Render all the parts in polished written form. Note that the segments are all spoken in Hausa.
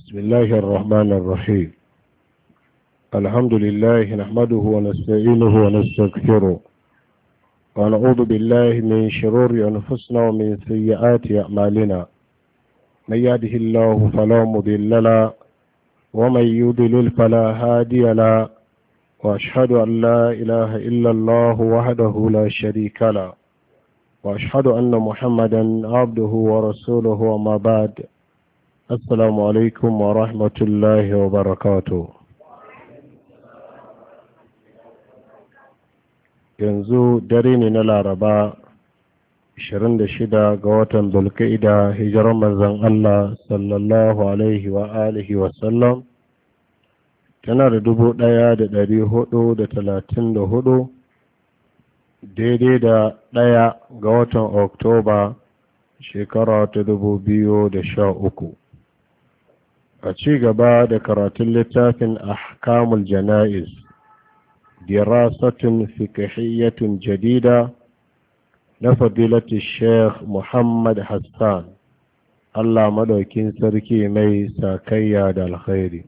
بسم الله الرحمن الرحيم. الحمد لله نحمده ونستعينه ونستغفره ونعوذ بالله من شرور أنفسنا ومن سيئات أعمالنا. من يهده الله فلا مضل له ومن يضلل فلا هادي له، وأشهد أن لا إله إلا الله وحده لا شريك له، وأشهد أن محمدا عبده ورسوله. وما بعد، السلام عليكم ورحمة الله وبركاته. yanzu dare ne na Laraba 26 ga watan Zulqa'ida, hijirar manzon Allah sallallahu alaihi wa alihi wa sallam tana da 1434, daidai da 1 ga watan Oktoba shekara ta 2013. a ci gaba da karatun littafin ahkamul jana'iz, dirasatun fiqhiyyatun jadida na fadilati Sheikh Muhammad Hassan, Allah madaukin sarki mai sakayya da alkhairi.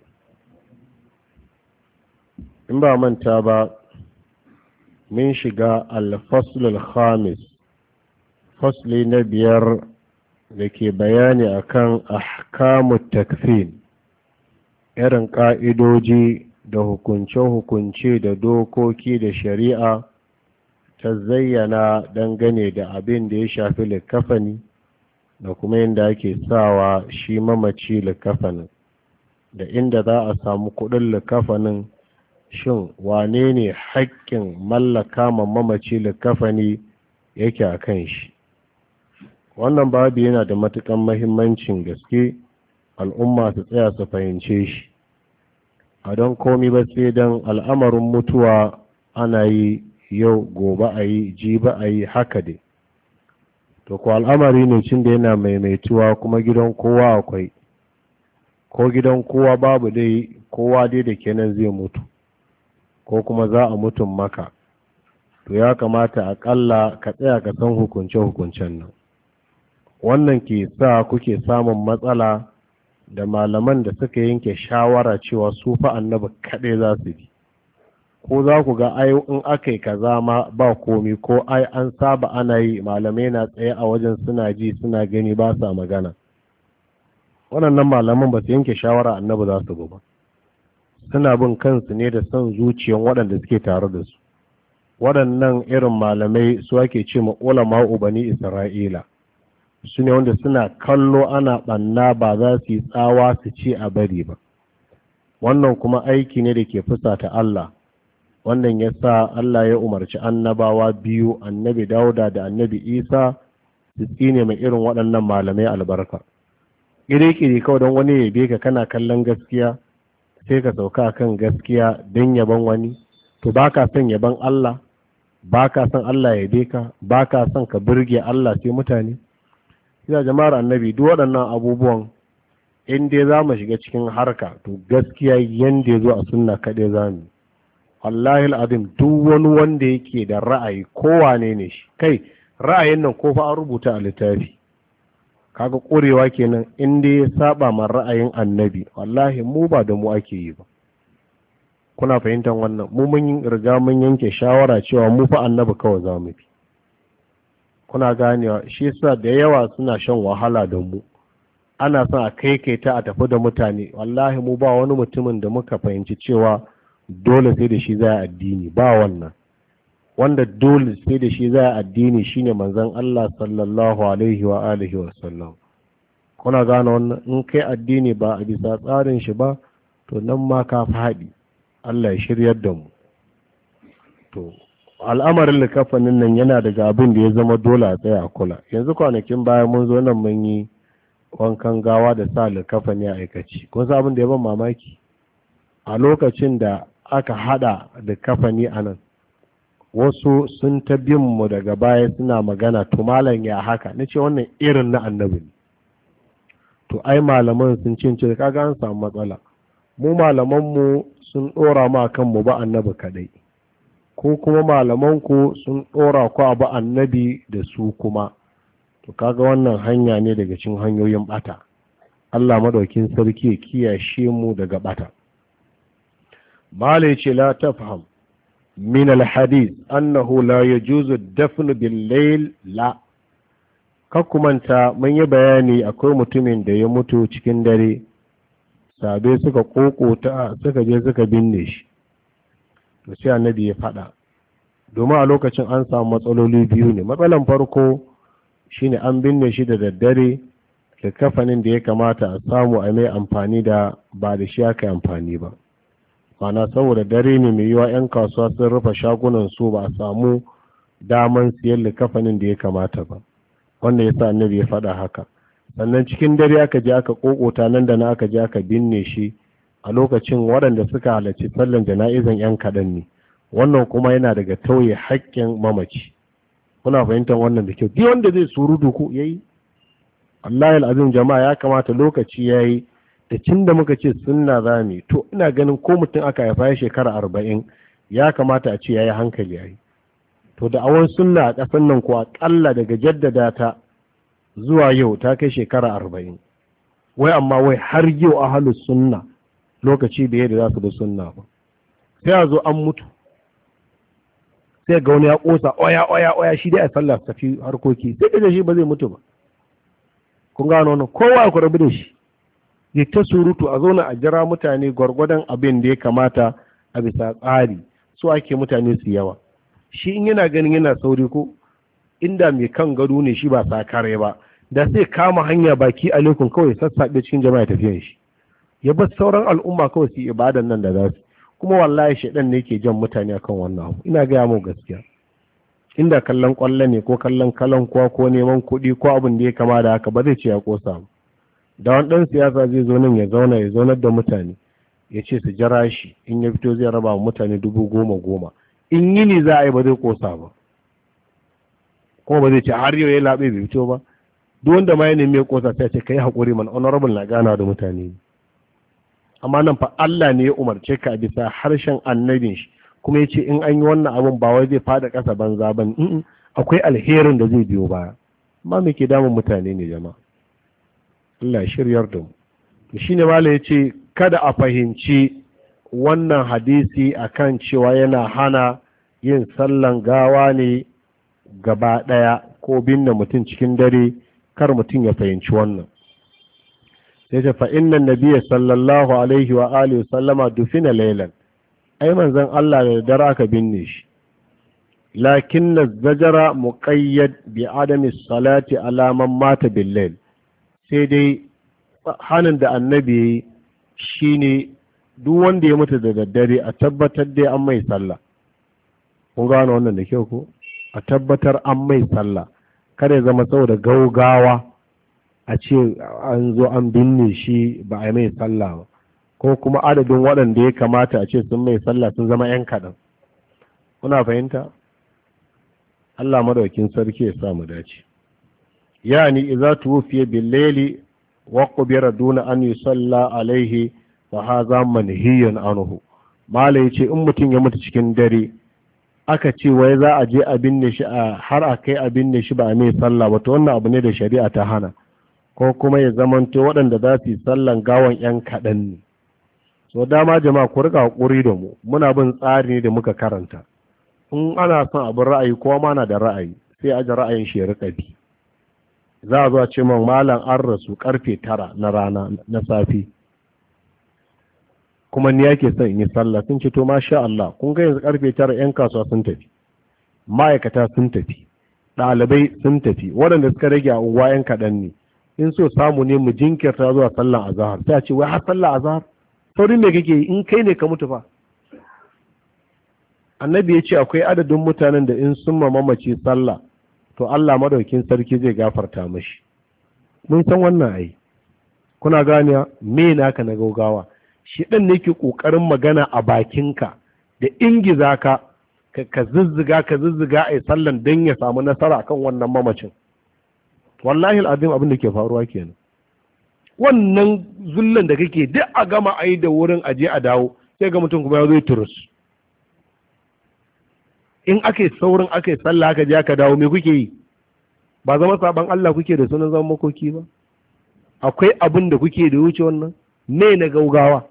In ba manta ba, mun shiga al-faslul khamis, fasli na 5 da ke bayani akan ahkamut takfin, irin ƙa'idoji da hukunce-hukunce da dokoki da shari'a ta zayyana dangane da abin da ya shafi likafani da kuma yadda ake sawa shi mamaci likafanin, da inda za a samu kuɗin likafanin, shin wane ne haƙƙin mallaka ma mamaci likafani yake a kan shi. Wannan babu yana da matuƙan mahimmancin gaske al'umma su tsaya su fahimce shi, a don komi ba sai don al'amarin mutuwa ana yi yau, gobe a yi, jibi a yi, haka dai. To ko al'amari ne cin da yana maimaituwa, kuma gidan kowa akwai, ko gidan kowa babu dai, kowa dai da kenan zai mutu ko kuma za a mutum maka. To ya kamata aƙalla ka tsaya ka san hukunce-hukuncen nan. Wannan ke sa kuke samun matsala da malaman da suka yanke shawara cewa su fa annabi kaɗai za su bi, ko za ku ga ai in aka yi kaza ma ba komi, ko ai an saba ana yi, malamai na tsaye a wajen suna ji suna gani ba sa magana. Waɗannan malaman ba su yanke shawara annabi za su ba, suna bin kansu ne da son zuciyan waɗanda suke tare da su. Waɗannan irin malamai su ake ce ma ulama'u bani Isra'ila, su ne wanda suna kallo ana ɓanna ba za su yi tsawa su ce a bari ba. Wannan kuma aiki ne da ke fusata Allah. Wannan ya sa Allah ya umarci annabawa biyu, annabi Dauda da annabi Isa, su tsine mai irin waɗannan malamai albarka. Ƙiri-ƙiri kawai don wani yabe ka kana kallon gaskiya sai ka sauka kan gaskiya don yaban wani. To ba ka son yaban Allah, ba ka son Allah yabe ka, ba ka son ka burge Allah sai mutane. Ya jama'ar annabi, duk waɗannan abubuwan in dai za mu shiga cikin harka, to gaskiya yanda ya zo a sunna kaɗai za mu. Wallahi al'azim, duk wani wanda yake da ra'ayi, kowane ne shi, kai ra'ayin nan ko fa an rubuta a littafi, kaga ƙurewa kenan. In dai ya saba ma ra'ayin annabi, wallahi mu ba da mu ake yi ba. Kuna fahimtar wannan? Mu mun riga mun yanke shawara cewa mu fa annabi kawai za mu bi. Kuna ganewa? Shi yasa da yawa suna shan wahala da mu, ana son a ta a tafi da mutane. Wallahi mu ba wani mutumin da muka fahimci cewa dole sai da shi za a addini, ba wannan. Wanda dole sai da shi za a addini shine manzon Allah sallallahu alaihi wa alihi wa sallam. Kuna gane wannan? In kai addini ba a bisa tsarin shi ba, to nan ma ka faɗi. Allah ya shiryar da mu. To al'amarin likafanin nan yana daga abin da ya zama dole a tsaya a kula. Yanzu kwanakin baya mun zo nan mun yi wankan gawa da sa likafani a aikaci. Kun san abin da ya ban mamaki? A lokacin da aka hada likafani a nan, wasu sun ta bin mu daga baya suna magana, to malam ya haka? Na ce wannan irin na annabi ne. To ai malaman sun cince, kaga an samu matsala. Mu malamanmu sun dora ma kan mu ba annabi kadai, ko kuma malamanku sun ɗora ku abu annabi da su kuma. To kaga wannan hanya ne daga cikin hanyoyin bata. Allah madaukin sarki ya kiyashe mu daga bata. Malai ce la tafham min alhadith annahu la yajuzu dafn bil layl, la. Kakkumanta mun yi bayani akwai mutumin da ya mutu cikin dare, sabe suka kokota suka je suka binne shi, to sai annabi ya faɗa, domin a lokacin an samu matsaloli biyu ne. Matsalan farko shine an binne shi da daddare, da kafanin da ya kamata a samu a mai amfani da ba da shi aka yi amfani ba, mana saboda dare ne mai yiwa 'yan kasuwa sun rufe shagunan su ba a samu daman siyan likafanin da ya kamata ba, wanda ya sa annabi ya faɗa haka. Sannan cikin dare aka je aka kokota, nan da na aka je aka binne shi, a lokacin waɗanda suka halarci sallan jana'izan 'yan kaɗan ne, wannan kuma yana daga tauye haƙƙin mamaci. Kuna fahimtar wannan da kyau? Duk wanda zai surutu ko yayi, Allah al'azim jama'a, ya kamata lokaci yayi da cin da muka ce sunna zami, to ina ganin ko mutum aka haifa ya shekara 40 ya kamata a ce yayi hankali yayi. To da awon sunna a ƙasar nan ko aƙalla daga jaddada ta zuwa yau ta kai shekara 40, wai amma wai har yau ahlus sunna lokaci da yadda za su da sunna ba. Sai a zo an mutu, sai ga wani ya ƙosa oya shi dai a sallah tafi harkoki, sai da shi ba zai mutu ba. Kun gano wannan, kowa ku rabu da shi, ya ta surutu, a zauna a jira mutane gwargwadon abin da ya kamata a bisa tsari, so ake mutane su yawa. Shi in yana ganin yana sauri ko inda mai kan gado ne shi ba sakare ba, da sai kama hanya baki alaikum kawai sassaɓe cikin jama'a tafiyan shi, ya bar sauran al'umma kawai su ibadan nan da za su. Kuma wallahi shaidan ne ke jan mutane akan wannan abu, ina gaya mu gaskiya. Inda kallon kwallo ne ko kallon kalankuwa ko neman kuɗi ko abin da ya kama da haka, ba zai ce ya kosa. Da wani ɗan siyasa zai zo nan ya zaunar da mutane ya ce su jira shi, in ya fito zai raba wa mutane 10,000 in yini za a yi ba zai kosa ba, kuma ba zai ce har yau ya laɓe bai fito ba. Duk wanda ma ya nemi ya kosa sai ce kai haƙuri man, honorable na gana da mutane. Amma nan fa Allah ne ya umarce ka bisa harshen annabin shi, kuma ya ce in an yi wannan abin ba wai zai fada ƙasa banza ba ne, akwai alherin da zai biyo baya. Amma me ke damun mutane ne jama'a? Allah shiryar da mu. Shi ne mala ya ce kada a fahimci wannan hadisi akan cewa yana hana yin sallan gawa ne gaba ɗaya ko binne mutum cikin dare, kar mutum ya fahimci wannan. Sai ce fa innan nabiyya sallallahu alaihi wa alihi sallama dufina laylan, ai manzon Allah da dare aka binne shi, lakin zajara muqayyad bi adami salati ala man mata bil layl. Sai dai hanin da annabi shine duk wanda ya mutu da daddare a tabbatar dai an mai sallah. Kun gano wannan da kyau ko? A tabbatar an mai sallah, kada ya zama saboda gaugawa a ce an zo an binne shi ba a mai sallah ba, ko kuma adadin waɗanda ya kamata a ce sun mai sallah sun zama 'yan kaɗan. Kuna fahimta? Allah madaukin sarki ya samu dace. Yani idza tuwfiya bil layli wa qubira duna an yusalla alaihi fa hadha manhiyun anhu. Malai yace in mutum ya mutu cikin dare aka ce wai za a je a binne shi har a kai a binne shi ba a mai sallah ba, to wannan abu ne da shari'a ta hana, ko kuma ya zamanto waɗanda za su yi sallan gawan 'yan kaɗan ne. So dama jama'a ku riƙa haƙuri da mu, muna bin tsari ne da muka karanta. In ana son abin ra'ayi kowa ma na da ra'ayi, sai aje ra'ayin shi ya riƙa bi. Za a zo a ce man malam an rasu karfe 9 na rana na safe, kuma ni yake son in yi sallah. Sun ce to masha Allah, kun ga yanzu karfe 9 'yan kasuwa sun tafi, ma'aikata sun tafi, ɗalibai sun tafi, waɗanda suka rage a unguwa 'yan kaɗan ne. In so samu ne mu jinkirta zuwa sallan azhar. Sai a ce wai har sallan azhar saurin me kake yi? In kai ne ka mutu fa. Annabi ya ce akwai adadin mutanen da in sun mamaci sallah to Allah madaukin sarki zai gafarta mashi. Mun san wannan ai. Kuna gane me naka na gaugawa? Shi dan ne ke kokarin magana a bakinka da ingiza ka ka zuzzuga ai sallan dan ya samu nasara akan wannan mamacin. Wallahi al'azim abin da ke faruwa kenan. Wannan zullan da kake duk a gama ai da wurin aje a dawo, sai ga mutum kuma ya zo turus. In aka yi saurin aka yi sallah aka je aka dawo, me kuke yi? Ba zama saban Allah kuke da sunan zaman makoki ba? akwai abin da kuke da wuce wannan me na gaugawa?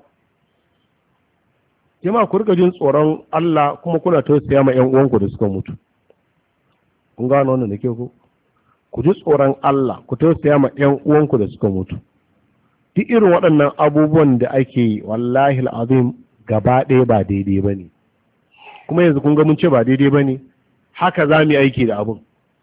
jama'a ku rika jin tsoron Allah kuma kuna tausaya ma ƴan uwanku da suka mutu. kun gano wannan da ke ku ji tsoron Allah ku tausaya ma ƴan uwanku da suka mutu. duk irin waɗannan abubuwan da ake yi wallahi al'azim gaba ɗaya ba daidai ba ne, kuma yanzu kun ga mun ce ba daidai ba ne, haka za mu yi aiki da abin.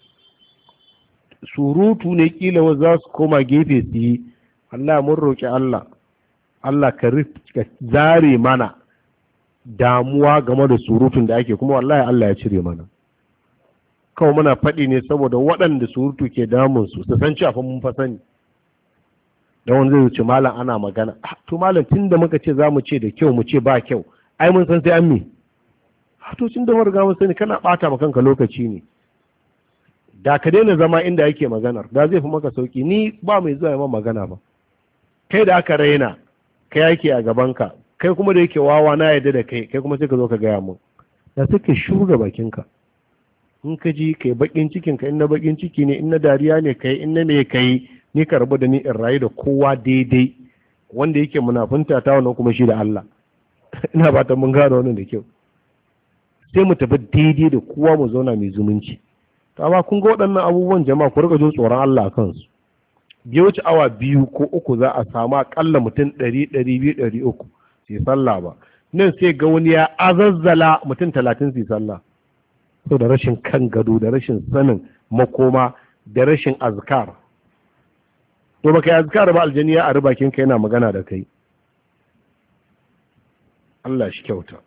surutu ne kila wasu za su koma gefe su yi. Allah mun roƙi Allah ka zare mana damuwa game da surutun da ake, kuma wallahi Allah ya cire mana. kawai muna faɗi ne saboda waɗanda surutu ke damunsu su san cewa mun fa sani. da wani zai wuce malam ana magana, to malam tun da muka ce za mu ce da kyau mu ce ba kyau, ai mun san sai an mi. to tun da mun riga mun sani kana ɓata ma kanka lokaci ne. da ka daina zama inda yake maganar da zai fi maka sauki. ni ba mai zuwa ma magana ba. kai da aka raina kai yake a gabanka, kai kuma da yake wawa na yadda da kai kuma sai ka zo ka gaya mun. da suke shuga bakinka, in ka ji kai bakin cikinka, in na bakin ciki ne, in na dariya ne kai, in na me kai, ni ka rabu da ni in rayu da kowa daidai. wanda yake munafunta ta wannan kuma shi da Allah. ina ba ta mun gano wannan da kyau. sai mu tafi daidai da kowa mu zauna mai zumunci. amma kun ga waɗannan abubuwan jama'a ku rika jin tsoron Allah a kansu. bai wuce awa 2 ko 3 za a samu akalla mutum 100, 200, 300 su sallah ba. nan sai ga wani ya azazzala mutum 30 su sallah. so da rashin kan gado, da rashin sanin makoma, da rashin azkar. to baka yi azkar ba, aljaniya a rubakin ka yana magana da kai. Allah shi kyauta.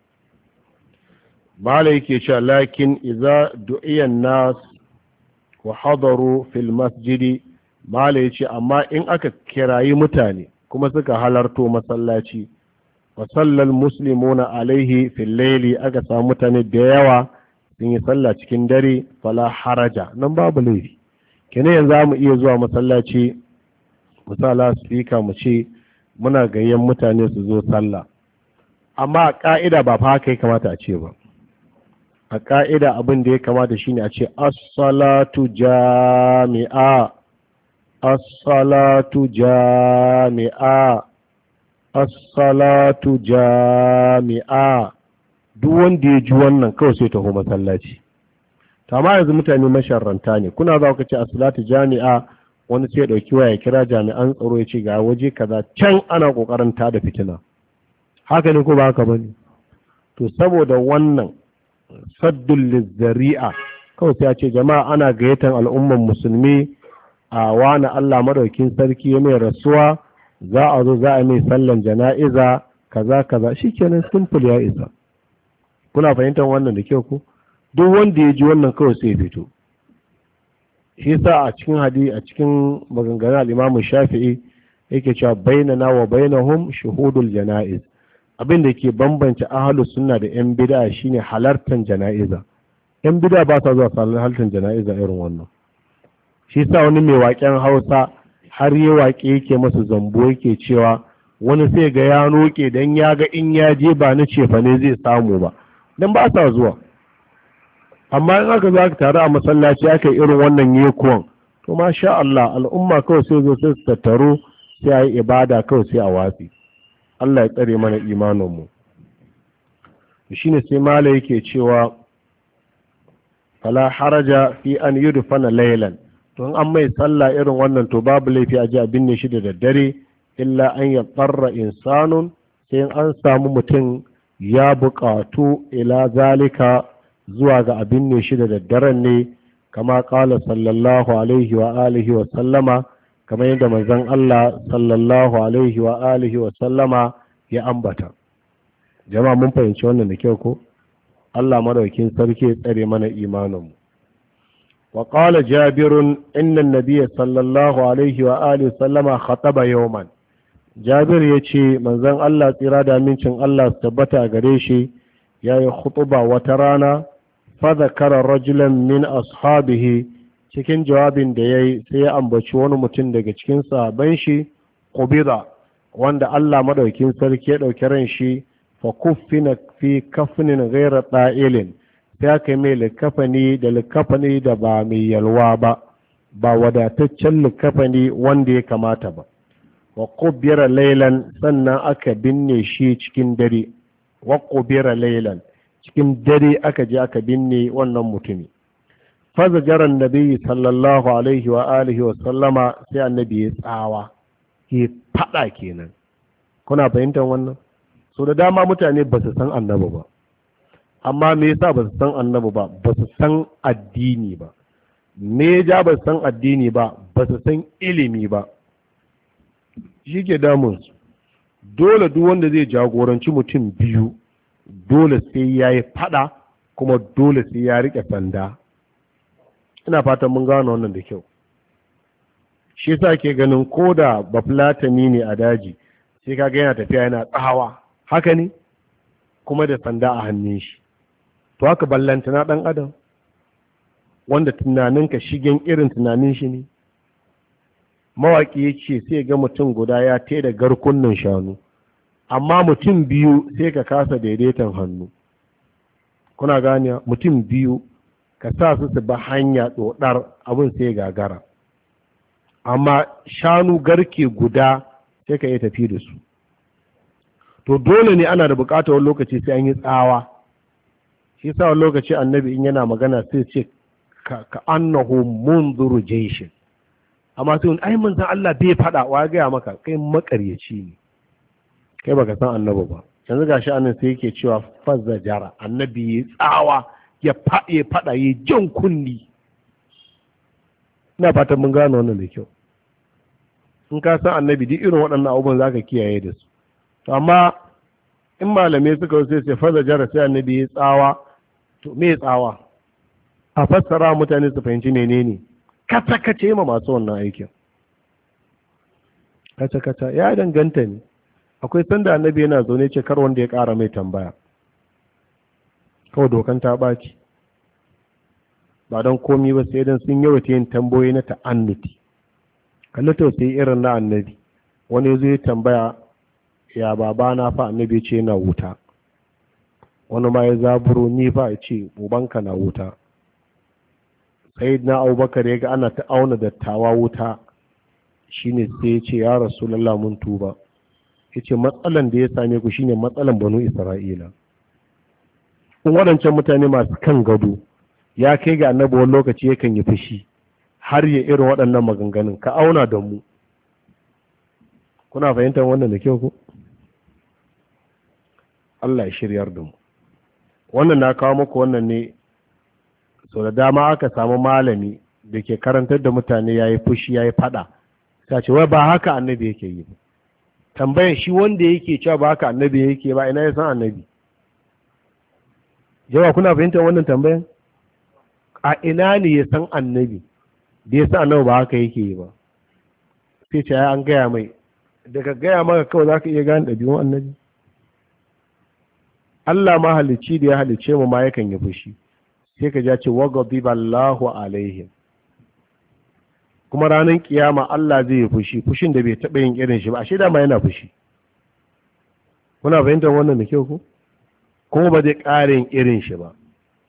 bala yake cewa lakin idza du'iyan nas wa hadaru fil masjidi, mala yace amma in aka kirayi mutane kuma suka halarto masallaci, wa sallal muslimuna alaihi fil layli, aka samu mutane da yawa sun yi sallah cikin dare, fala haraja, nan babu laifi. kenan yanzu mu iya zuwa masallaci misala speaker mu ce muna gayyan mutane su zo sallah, amma a ka'ida ba fa haka ya kamata a ce ba. a ƙa'ida abin da ya kamata shi ne a ce as-salatu jami'a, as-salatu jami'a, as-salatu jami'a. duk wanda ya ji wannan kawai sai taho masallaci. amma yanzu mutane masharranta ne, kuna za ku ce as-salatu jami'a, wani sai ɗauki waya kira jami'an tsaro ya ce ga waje kaza can ana ƙoƙarin tada fitina. haka ne ko ba haka bane? to saboda wannan saddun lizzari'a kawai sai a ce jama'a ana gayyatar al'umman musulmi a wani Allah madaukin sarki ya mai rasuwa, za a zo za a mai sallan jana'iza kaza kaza, shikenan simple ya isa. kuna fahimtar wannan da kyau ko? duk wanda ya ji wannan kawai sai ya fito. shi yasa a cikin a cikin maganganun al-Imam Shafi'i yake cewa bainana wa bainahum shuhudul jana'iz. abin da ke bambance ahlus sunna da yan bid'a shine halartar jana'iza. yan bid'a ba sa zuwa halartar jana'iza irin wannan. shi sa wani mai waƙen Hausa har yi waƙe yake masa zambo yake cewa wani sai ga ya noke dan ya ga in ya je ba na cefa ne zai samu ba, dan ba sa zuwa. amma in aka zo aka taru a masallaci aka yi irin wannan yekuwan, to masha Allah al'umma kawai sai zo sai su tattaro sai a yi ibada kawai sai a watsi. Allah ya tsare mana imaninmu. shi ne sai mala yake cewa fala haraja fi an yudfana laylan, to an mai sallah irin wannan to babu laifi a ji a binne shi da daddare, illa an ya tsarra insanun, sai an samu mutum ya buƙatu ila zalika zuwa ga a binne shi da daddaren ne, kama ƙala sallallahu alaihi wa alihi wa sallama, kamar yadda manzon Allah sallallahu alaihi wa alihi wa sallama ya ambata. jama'a mun fahimci wannan da kyau ko? Allah madaukin sarki ya tsare mana imaninmu. wa qala jabirun inna an-nabiyya sallallahu alaihi wa alihi wa sallama khataba yawman. jabir yace manzon Allah tsira da amincin Allah su tabbata gare shi yayi khutba wata rana, fa zakara rajulan min ashabihi, cikin jawabin da yayi sai ya ambaci wani mutum daga cikin sahabban shi, qubida, wanda Allah madaukin sarki ya dauki ran shi, fa kuffina fi kafnin ghayra da'ilin, sai aka mai likafani da ba mai yalwa ba wadataccen likafani wanda ya kamata ba. wa qubira laylan sannan aka binne shi cikin dare wa qubira laylan cikin dare aka je aka binne wannan mutumi fazajaran nabi sallallahu alaihi wa alihi wa sallama sai annabi ya tsawa ya fada kenan. Kuna fahimtar wannan? So da dama mutane ba su san annabi ba, amma me yasa ba su san annabi ba? Ba su san addini ba. Me ja ba su san addini ba? Ba su san ilimi ba. Shi ke damunsu. Dole duk wanda zai jagoranci mutum biyu dole sai ya yi fada, kuma dole sai ya rike sanda. Ina fatan mun gano wannan da kyau. Shi yasa ke ganin koda bafulatani ne a daji sai kaga yana tafiya yana tsawa, haka ne, kuma da sanda a hannun shi. To haka ballanta na dan adam wanda tunaninka shigen irin tunanin shi ne. Mawaki yake sai ga mutum guda ya da garkunnan shanu, amma mutum biyu sai ka kasa daidaitan hannu. Kuna ganiya? Mutum biyu ka sa su ba hanya dodar abin sai gagara, amma shanu garke guda sai ka yi tafi da su. To dole ne ana da bukatar wani lokaci sai an yi tsawa. Shi sa wani lokaci annabi in yana magana sai ce ka annahu munzuru jayshin, amma sai ai mun san Allah bai fada, wa ga maka kai makaryaci ne, kai baka san annabi ba. Yanzu gashi annan sai yake cewa fazzajara, annabi ya tsawa ya fada ya jan kunni. Ina fatan mun gano wannan da kyau. In ka san annabi duk irin waɗannan abubuwan zaka kiyaye da su. To amma in malamai suka sai fazzajara sai annabi ya tsawa, to me tsawa? A fassara mutane su fahimci menene kata-kace ma masu wannan aikin. Kata-kata ya danganta ne. Akwai sanda annabi yana zaune ce kar wanda ya ƙara mai tambaya, kawai dokan ta ɓaci, ba don komi ba sai don sun yawaita yin tamboyi na ta'annuti. Kalli tausayi irin na annabi. Wani zai tambaya ya baba na fa, annabi ce na wuta. Wani ma ya zaburo ni fa ya ce ubanka na wuta. Sai na Abubakar ya ga ana ta auna dattawa wuta, shine sai ya ce ya Rasulullah mun tuba. Ya ce matsalan da ya same ku shine matsalan banu Isra'ila. In waɗancan mutane masu kan gado ya kai ga annabi wani lokaci yakan yi fushi har ya irin waɗannan maganganun, ka auna da mu. Kuna fahimtar wannan da kyau ko? Allah ya shiryar da mu. Wannan na kawo muku wannan ne so da dama aka samu malami da ke karantar da mutane ya yi fushi ya yi fada, ta ce wai ba haka annabi yake yi ba. Tambayan shi wanda yake cewa ba haka annabi yake ba, ina ya san annabi? Jawa kuna fahimtar wannan tambayan? A ina ne ya san annabi da ya san annabi ba haka yake yi ba? Sai ce an gaya mai, daga gaya maka kawai za ka iya gane ɗabi'un annabi? Allah ma halicci da ya halicce mu ma yakan yi fushi, sai ka ja ce waghadiba Allahu alaihim. Kuma ranar kiyama Allah zai yi fushi, fushin da bai taɓa yin irin shi ba, ashe dama yana fushi. Kuna fahimtar wannan da kyau ko? Kuma ba zai ƙara yin irin shi ba.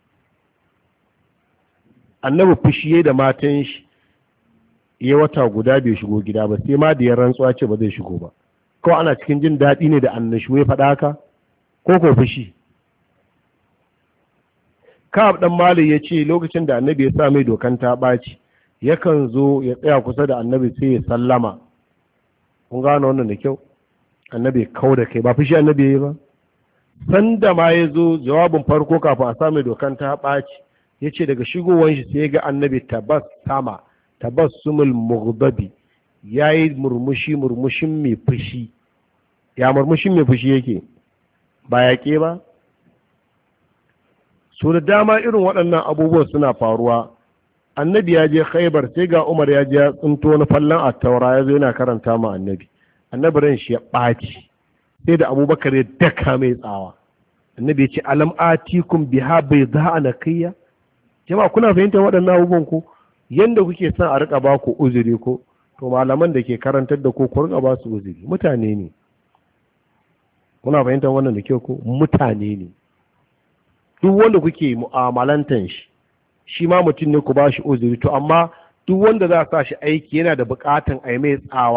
Annabi fushi da matan shi ya wata guda bai shigo gida ba, sai ma da ya rantsuwa ce ba zai shigo ba. Kawai ana cikin jin daɗi ne da annashu ya faɗa haka, ko ko fushi? Ka'ab dan Malik ya ce lokacin da annabi ya sa mai dokan ta ɓaci, yakan zo ya tsaya kusa da annabi sai ya sallama. Kun gano wannan da kyau? Annabi kau da kai, ba fushi annabi ya yi ba. Sanda ma ya zo jawabin farko kafin a sa mai dokan ta ɓaci, ya ce daga shigowar shi sai ya ga annabi tabassumul mughdabi, ya yi murmushin mai fushi. Ya murmushin mai fushi yake? Ba yaƙe ba? So da dama irin waɗannan abubuwan suna faruwa. Annabi ya je Khaibar sai ga Umar ya je ya tsinto na fallan attaura ya zo yana karanta ma annabi. Annabi ran shi ya ɓaci, sai da Abubakar ya daka mai tsawa. Annabi ya ce alam atikum biha bayda anaqiyya. Jama'a kuna fahimtar waɗannan abubuwan ko? Yanda kuke son a rika ba ku uzuri ko, to malaman da ke karantar da ku rika ba su uzuri. Mutane ne. Kuna fahimtar wannan da kyau ko? Mutane ne. Duk wanda kuke mu'amalantan shi ma mutum ne, ku ba shi uzuri. To amma duk wanda za a sa shi aiki yana da bukatan a yi mai tsawa,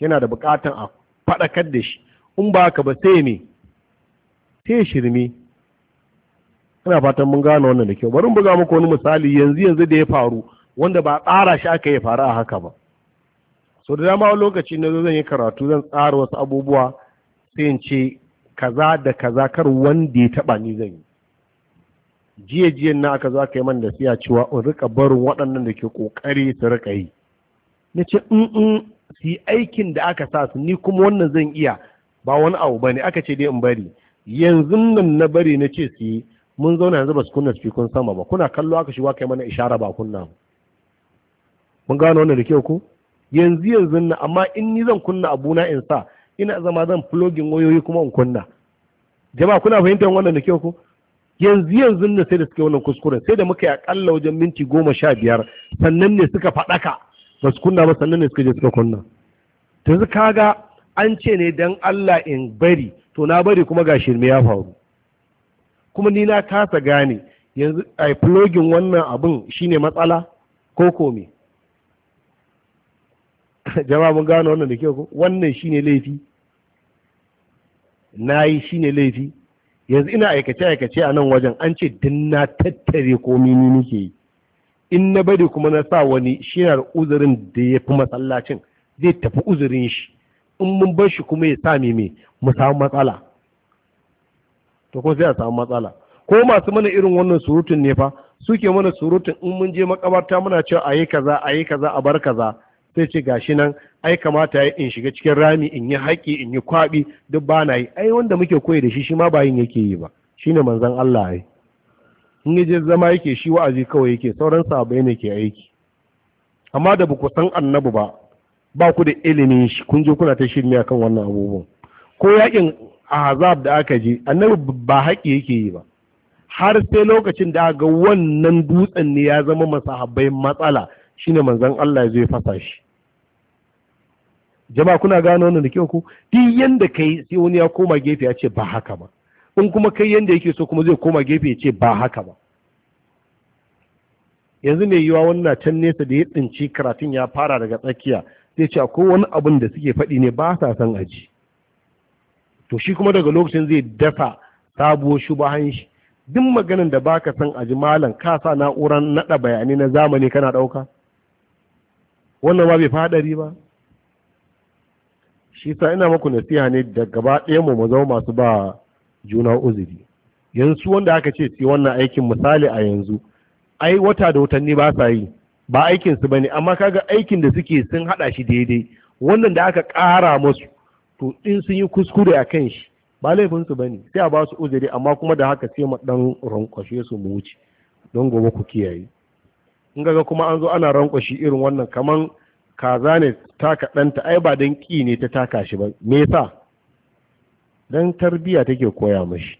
yana da bukatan a faɗakar da shi, in ba haka ba sai me sai shirme. ina fatan mun gano wannan da kyau. Bari mu buga muku wani misali yanzu da ya faru wanda ba tsara shi aka yi faru a haka ba. So da dama lokaci na zo zan yi karatu zan tsara wasu abubuwa sai in ce kaza da kaza kar wanda ya taba ni zan yi. Jiyan na aka zo aka yi man da siya cewa in rika barin waɗannan da ke kokari su rika yi. Na ce su yi aikin da aka sa su, ni kuma wannan zan iya, ba wani abu bane. Aka ce dai in bari, yanzu nan na bari na ce su yi. Mun zauna yanzu ba su kunna fikun sama ba, kuna kallo aka shiga kai mana ishara ba kunna. Mun gano wannan da kyau ko yanzu na, amma in ni zan kunna abuna in sa, ina zama zan plugin wayoyi kuma in kunna. Jama'a kuna fahimtar wannan da kyau ko yanzu na sai da suke wannan kuskuren, sai da muka yi akalla wajen minti 15 sannan ne suka faɗaka ba su kunna ba, sannan ne suka je suka kunna. Yanzu kaga an ce ne dan Allah in bari, to na bari kuma ga shirme ya faru. Kuma ni na kasa gane yanzu a plugin wannan abin shine matsala ko kome. Jama'a mun gano wannan da kyau ko wannan shine laifi, nayi shine laifi. Yanzu ina aikace a nan wajen an ce din na tattare komi ni nake yi, in na bari kuma na sa wani shi na da uzurin da ya fi masallacin zai tafi uzurin shi, in mun bar shi kuma ya sa me mu samu matsala, to ko sai a samu matsala. Ko masu mana irin wannan surutun ne fa suke mana surutun, in mun je makabarta muna cewa ayi kaza a bar kaza, sai ce gashi nan ai kamata ya in shiga cikin rami in yi haƙi in yi kwaɓi, duk ba na yi. Ai wanda muke koyi da shi ma ba yin yake yi ba, shine manzon Allah. Ai in yaje zama yake shi wa'azi kawai yake, sauran sahabbai ne ke aiki. Amma da baku san annabi ba ku da ilimin shi, kun je kuna ta shirme akan wannan abubuwan. Ko yakin azab da aka je, annabi ba haƙi yake yi ba, har sai lokacin da ga wannan dutsen ne ya zama masahabbai matsala, shine manzon Allah zai fasa shi. Jama'a kuna gano wannan da kyau ku, duk yanda kai sai wani ya koma gefe ya ce ba haka ba, in kuma kai yanda yake so kuma zai koma gefe ya ce ba haka ba. Yanzu ne yiwa wannan can nesa da ya tsinci karatun ya fara daga tsakiya, zai ce akwai wani abin da suke faɗi ne ba sa san aji, to shi kuma daga lokacin zai dafa sabuwar shubahan shi. Duk maganin da baka san aji malam ka sa na'urar naɗa bayanai na zamani kana ɗauka, wannan ma bai faɗari ba. Shi sa ina maku nasiha ne da gaba ɗaya mu zama masu ba juna uzuri. Yanzu wanda aka ce su wannan aikin misali a yanzu, ai wata da watanni ba sa yi, ba aikin su bane, amma kaga aikin da suke sun hada shi daidai. Wannan da aka ƙara musu, to in sun yi kuskure a kan shi ba laifin su bane, sai a ba su uzuri, amma kuma da haka sai mu dan rankwashe su mu wuce don gobe ku kiyaye. In ga kuma an zo ana rankwashi irin wannan kaman kaza ne taka ɗanta, ai ba don ƙi ne ta taka shi ba, me yasa? Don tarbiya take koya mashi.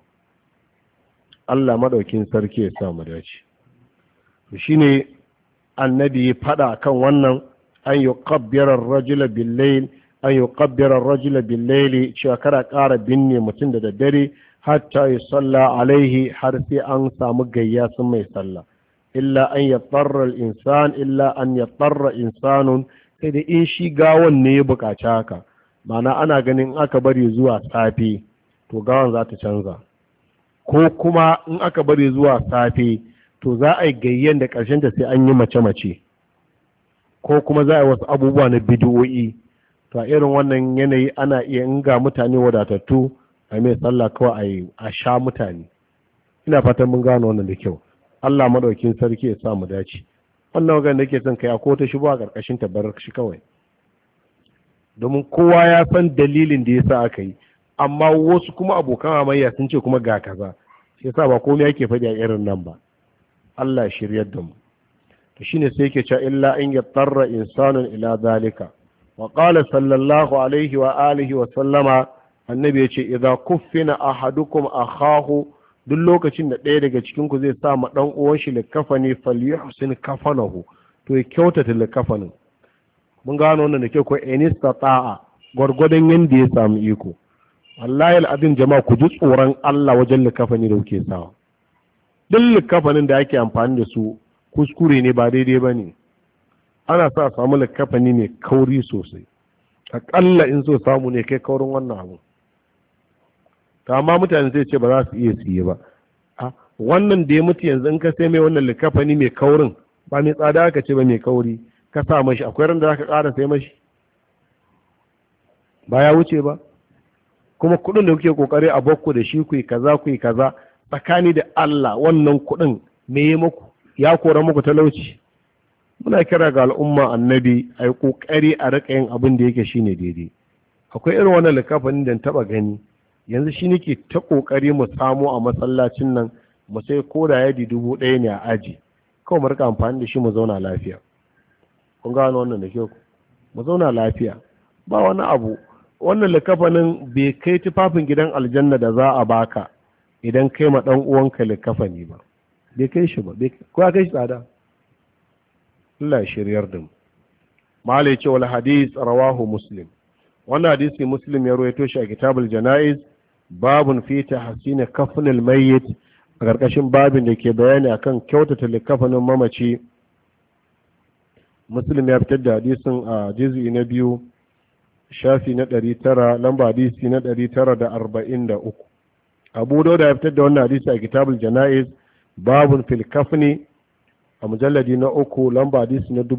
Allah madaukin sarki ya sa mu dace. Shine annabi ya faɗa kan wannan, an yuqabbira ar-rajula bil-layl, an yuqabbira ar-rajula bil-layl, cewa kada ƙara binne mutum da daddare hatta yusalla alaihi, har sai an samu gayya sun mai sallah. Illa an yatarra al-insan, illa an yatarra insanun, sai da in shi gawon ne ya buƙaci haka, ma'ana ana ganin aka bari zuwa safe to gawan za ta canza, ko kuma in aka bari zuwa safe to za a yi gayyan da ƙarshen ta sai an yi mace-mace, ko kuma za a yi wasu abubuwa na bidiyoyi. To a irin wannan yanayi ana iya in ga mutane wadatattu a mai sallah kawai a sha mutane. Ina fatan mun gano wannan da kyau. Allah madaukin sarki ya sa mu dace. Wannan magana nake son kai ko ta shigo a karkashin ta bar shi kawai, domin kowa ya san dalilin da yasa aka yi, amma wasu kuma abokan amayya sun ce kuma ga kaza, shi yasa ba komai yake faɗi a irin nan ba. Allah ya shiryar da mu. To shine sai yake cewa illa in yatarra insanun ila zalika. Wa qala sallallahu alaihi wa alihi wa sallama, annabi yace idza kuffina ahadukum akhahu, duk lokacin da ɗaya daga cikinku zai sa ma ɗan uwan shi likafani falyuhsin kafanahu, to ya kyautata likafanin. Mun gano wannan da ke ko inistata'a, gwargwadon yanda ya samu iko. Wallahi al'adun jama'a ku ji tsoron Allah wajen likafani da kuke sawa. Duk likafanin da ake amfani da su kuskure ne, ba daidai ba ne. Ana sa samu likafani mai kauri sosai, aƙalla in so samu ne kai kaurin wannan abu. to amma mutane zai ce ba za su iya siye ba. wannan da ya mutu yanzu in ka sai mai wannan likafani mai kaurin, ba mai tsada aka ce ba mai kauri, ka sa mashi, akwai ran da za ka ƙara sai mashi ba ya wuce ba. kuma kuɗin da kuke ƙoƙari a bakku da shi ku yi kaza ku yi kaza, tsakani da Allah wannan kuɗin me ya muku, ya kora muku talauci? muna kira ga al'umma annabi a yi ƙoƙari a riƙa yin abin da yake shine daidai. akwai irin wannan likafanin da taɓa gani, yanzu shi nake ta ƙoƙari mu samu a masallacin nan, mu sai ko da yadi 1000 ne a aji, kawai mu rika amfani da shi mu zauna lafiya. kun gano wannan da kyau, mu zauna lafiya ba wani abu. wannan likafanin bai kai tufafin gidan aljanna da za a baka idan kai ma dan uwanka likafani ba, bai kai shi ba, ko ya kai shi tsada. Allah shiryar da mu. malai ce wal hadith rawahu muslim, wannan hadisi muslim ya rawaito shi a kitabul janaiz, babun fi tahsin kafnil mayyit, a karkashin babin da ke bayani akan kyautata likafanin mamaci. muslim ya fitar da hadisin a juz'i na 2 shafi na 900, lamba hadisi na 943. abu dauda ya fitar da wannan hadisi a kitabul janaiz, babun fil kafni, a mujalladi na 3 lamba hadisi na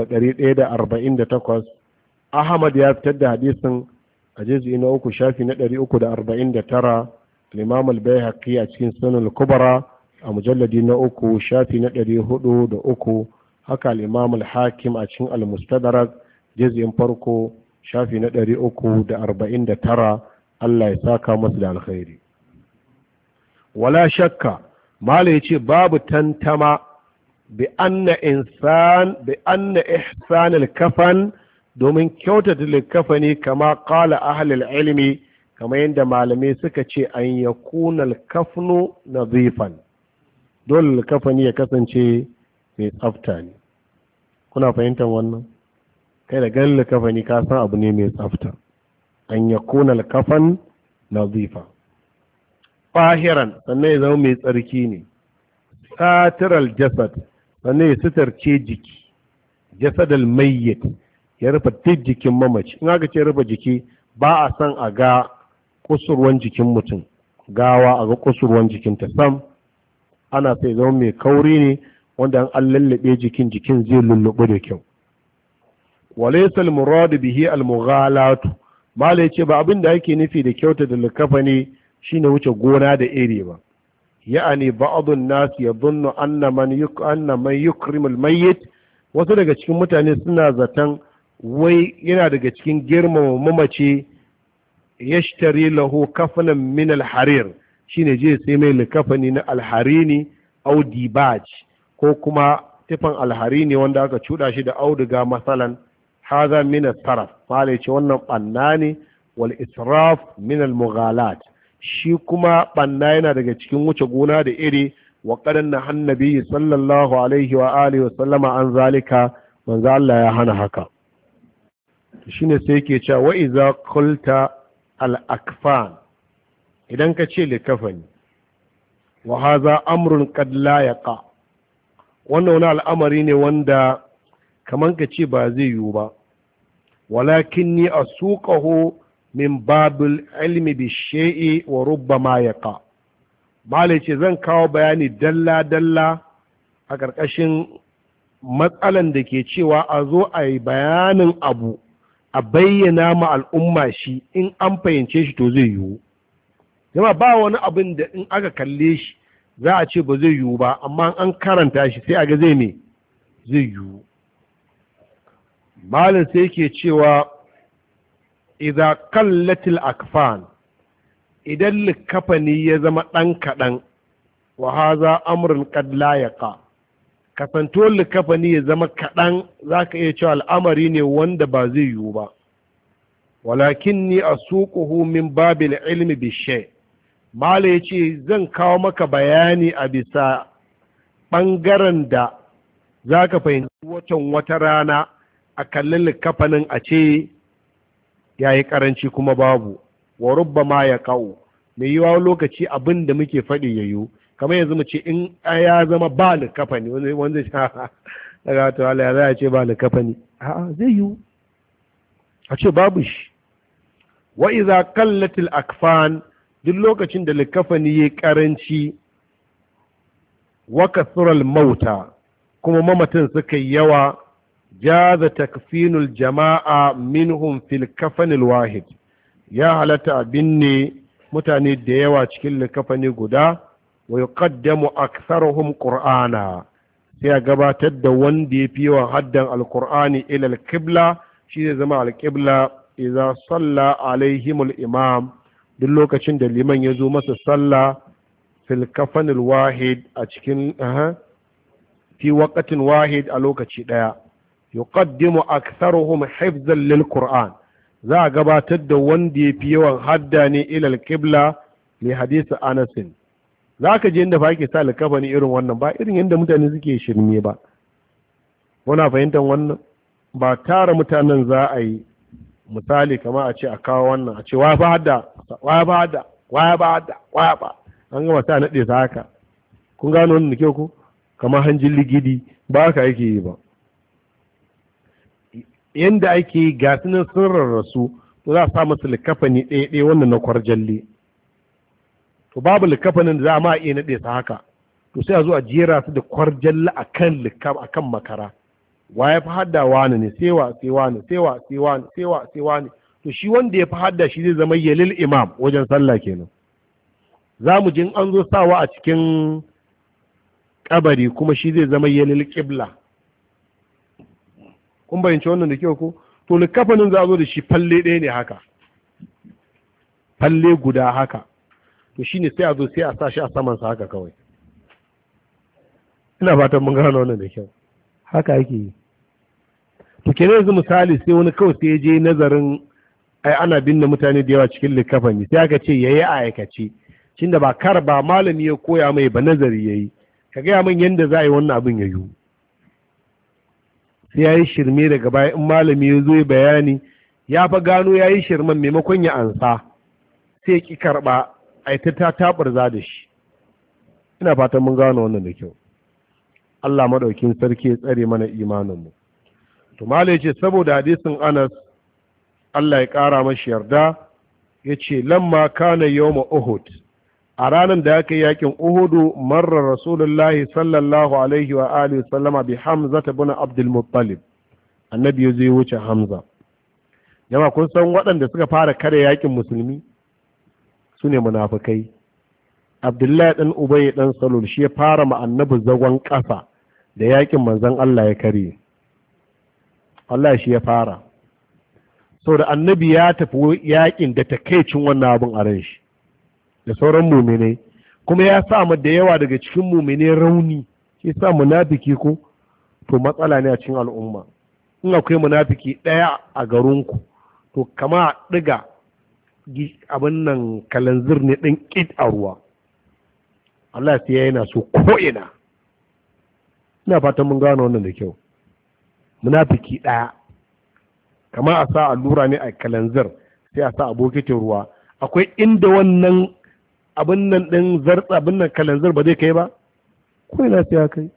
3148. ahmad ya fitar da hadisin a juz'i na 3 shafi na 349. al-imam al-baihaqi a cikin sunan al-kubra a mujalladi na 3 shafi na 403. haka al-imam al-hakim a cikin al-mustadrak juz'in farko shafi na 349. Allah ya saka masu da alkhairi. wala shakka, mala yace babu tantama bi anna ihsan al-kafan, domin kyautata likafani kama qala ahli al-ilmi, kama yadda malamai suka ce an yakuna al-kafnu nadhifan, dole likafani ya kasance mai tsafta ne. kuna fahimtar wannan? kai da ganin likafani ka san abu ne mai tsafta. an yakuna al-kafan nadhifa, fahiran, sannan ya zama mai tsarki ne, satiral jasad, sannan ya sitarce jiki, jasadal mayyit, ya rufe duk jikin mamaci. in aka ce rufe jiki, ba a san a ga kusurwan jikin mutum, gawa a ga kusurwan jikinta sam. ana sai zama mai kauri ne, wanda an lallabe jikin zai lullubu da kyau. walaysa al-murad bihi al-mughalatu, mala yace ba abin da ake nufi da kyauta da likafani shine wuce gona da iri ba. ya'ani ba'dun nas yadhunnu anna man yukrimu al-mayyit, wasu daga cikin mutane suna zaton wai yana daga cikin girmama mamaci, yashtari lahu kafanan min al-harir, shine je sai mai likafani na al-harini au dibaj, ko kuma tifan al-harini wanda aka cuda shi da auduga masalan. hadha min al-sarf, malai ce wannan banna ne. wal israf min al-mughalat, shi kuma banna yana daga cikin wuce gona da iri. wa qadanna annabi sallallahu alaihi wa alihi wa sallama an zalika, manzo Allah ya hana haka. shine sai yake cewa wa iza qulta al-akfan, idan ka ce likafani, wa hadha amrun qad la yaqa, wannan wani al'amari ne wanda kaman ka ce ba zai yiwu ba. walakinni asuqahu min babil ilmi bi shay'i wa rubbama yaqa, malai ce zan kawo bayani dalla dalla a ƙarƙashin matsalan da ke cewa a zo a yi bayanin abu, a bayyana ma al'umma shi, in an fahimce shi to zai yiwu. Yama ba wani abin da in aka kalle shi za a ce ba zai yiwu ba, amma an karanta shi sai a ga zai me zai yiwu. malin sai ke cewa idza kallatil akfan, idan likafani ya zama ɗan kaɗan, wa haza amrun qad la yaqa, kasantuwar likafani ya zama kaɗan za ka iya cewa al'amari ne wanda ba zai yiwu ba. walakinni asuquhu min babil ilmi bishay, mala yace zan kawo maka bayani a bisa ɓangaren da za ka fahimci wata rana a kallon likafanin a ce ya yi ƙaranci kuma babu. wa rubba ma ya kawo, mai yiwa lokaci abin da muke faɗi ya yiwu, kamar yanzu mu ce in ya zama ba likafani, wanda daga to Allah ya za a ce ba likafani, a'a zai yiwu. a ce babu shi. Wa iza qallatil akfan, duk lokacin da likafani yayi karanci, wa kathural mauta, kuma mamatan suka yi yawa, jaza takfinul jama'a minhum fil kafanil wahid, ya halatta abin ne mutane da yawa cikin likafani guda, wa yuqaddamu aktharuhum qur'ana, sai a gabatar da wanda ya fi yawan haddan alqur'ani ila alqibla, shi zai zama alqibla idza salla alaihimul imam, duk lokacin da liman ya zo masa sallah fil kafanil wahid, a cikin fi waqtin wahid, a lokaci daya. Yuqaddimu aktharuhum hifzan lil qur'an, za a gabatar da wanda ya fi yawan hadda ne ilal qibla li hadisi Anas. Za ka je inda fa ake sa likafani irin wannan, ba irin yadda mutane suke shirme ba. Muna fahimtar wannan, ba tara mutanen za a yi misali kama a ce a kawo wannan, a ce waya ba hadda, waya ba hadda, waya ba hadda, waya ba, an gama sa naɗe sa haka. Kun gano wannan da kyau ko? Kamar hanjin ligidi, ba haka ake yi ba. Yanda ake yi ga sunan sun rarrasu, to za a sa masu likafani ɗaya wannan na kwarjalle. To babu likafanin da za a ma iya naɗe sa haka, to sai a zo a jera su da kwarjalle a kan makara. Wa ya fi hadda wani ne, sewa sai wani, sewa sai wani, sewa sai wani. To shi wanda ya fi hadda shi zai zama yalil imam wajen sallah kenan. Za mu jin an zo sawa a cikin kabari kuma shi zai zama yalil qibla. Kun bayyance wannan da kyau ko? To likafanin za a zo da shi falle ɗaya ne haka, falle guda haka. To shi ne sai a zo sai a sa shi a samansa haka kawai. Ina fatan mun gano wannan da kyau. Haka yake yi. To kenan yanzu misali sai wani kawai sai ya je nazarin ai ana binne mutane da yawa cikin likafani, sai aka ce yayi a aikace. Shin da ba kar ba malami ya koya mai ba, nazari yayi. Ka gaya min yanda za a yi wannan abin ya yiwu. Sai ya yi shirme daga baya in malami ya zo ya bayani, ya fa gano ya yi shirman maimakon ya ansa, sai ya ƙi karɓa a ta taɓarza da shi. Ina fatan mun gano wannan da kyau. Allah maɗaukin sarki ya tsare mana imaninmu. To malai ce saboda hadisin Anas, Allah ya ƙara mashi yarda, ya ce lamma kana yawma Uhud, a ranar da aka yi yakin Uhudu, marar Rasulullahi sallallahu alaihi wa alihi sallama bi Hamza bin Abdul Muttalib, annabi ya zai wuce Hamza. Jama kun san waɗanda suka fara kare yakin musulmi su ne munafikai. Abdullahi ɗan Ubay ɗan Salul shi ya fara ma annabi zagon ƙasa da yakin manzon Allah ya kare. Allah shi ya fara. Sau da annabi ya tafi yakin da takaicin wannan abin a ran shi da sauran muminai, kuma ya sa mu da yawa daga cikin muminai rauni. Shi sa munafiki ko to matsala ne a cikin al'umma. In akwai munafiki ɗaya a garinku, to kama ɗiga abin nan kalanzir ne ɗin ƙid a ruwa. Allah sai ya yana so ko'ina. Ina fatan mun gano wannan da kyau. Munafiki ɗaya, kama a sa allura ne a kalanzir, sai a sa a bokitin ruwa. Akwai inda wannan abin nan ɗin zartsa abin nan kalanzir ba zai kai ba? Ko ina sai ya kai.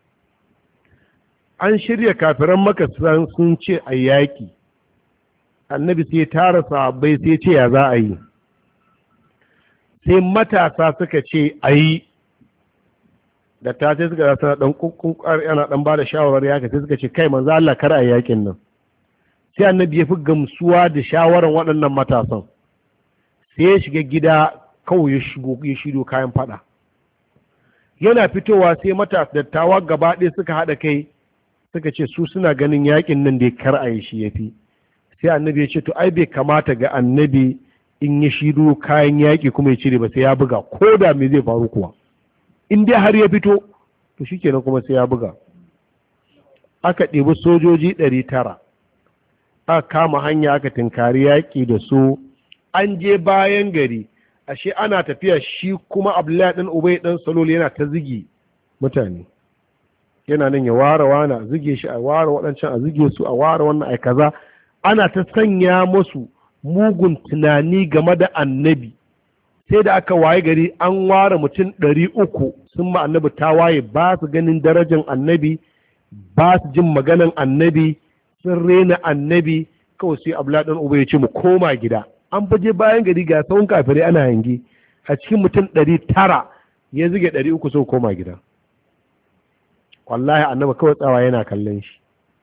An shirya kafiran Makka sun ce a yaƙi. Annabi sai tara sahabbai sai ce ya za a yi. Sai matasa suka ce a yi, da ta ce suka zata ɗan kunkar yana ɗan ba da shawarar yaƙi, sai suka ce kai manzo Allah kar a yi yaƙin nan. Sai annabi ya fi gamsuwa da shawarar waɗannan matasan, sai ya shiga gida kawai ya shigo kayan fada. Yana fitowa sai matasa dattawa gaba ɗaya suka haɗa kai suka ce su suna ganin yaƙin nan da kar a yi shi ya fi. Sai annabi ya ce to ai bai kamata ga annabi in ya shido kayan yaƙi kuma ya cire ba, sai ya buga, ko da me zai faru kuwa. In dai har ya fito to shikenan kuma sai ya buga. Aka ɗebi sojoji 900 aka kama hanya aka tinkari yaƙi da su. An je bayan gari, ashe ana tafiya, shi kuma Abdullahi ɗan Ubay ɗan Salul yana ta zigi mutane, yana nan ya ware wani a zige shi, a ware waɗancan a zige su, a ware wannan a kaza. Ana ta sanya musu mugun tunani game da annabi, sai da aka waye gari an ware mutum 300 sun ma annabi ta waye, ba su ganin darajar annabi, ba su jin maganan annabi, sun rena annabi, kawai sai Abdullahi dan Ubay ya ce mu koma gida. An faje bayan gari ga sawun kafirai ana hangi, a cikin mutum 900 ya zige 300 sau koma gida. Wallahi annabi kawai tsawa yana kallon shi,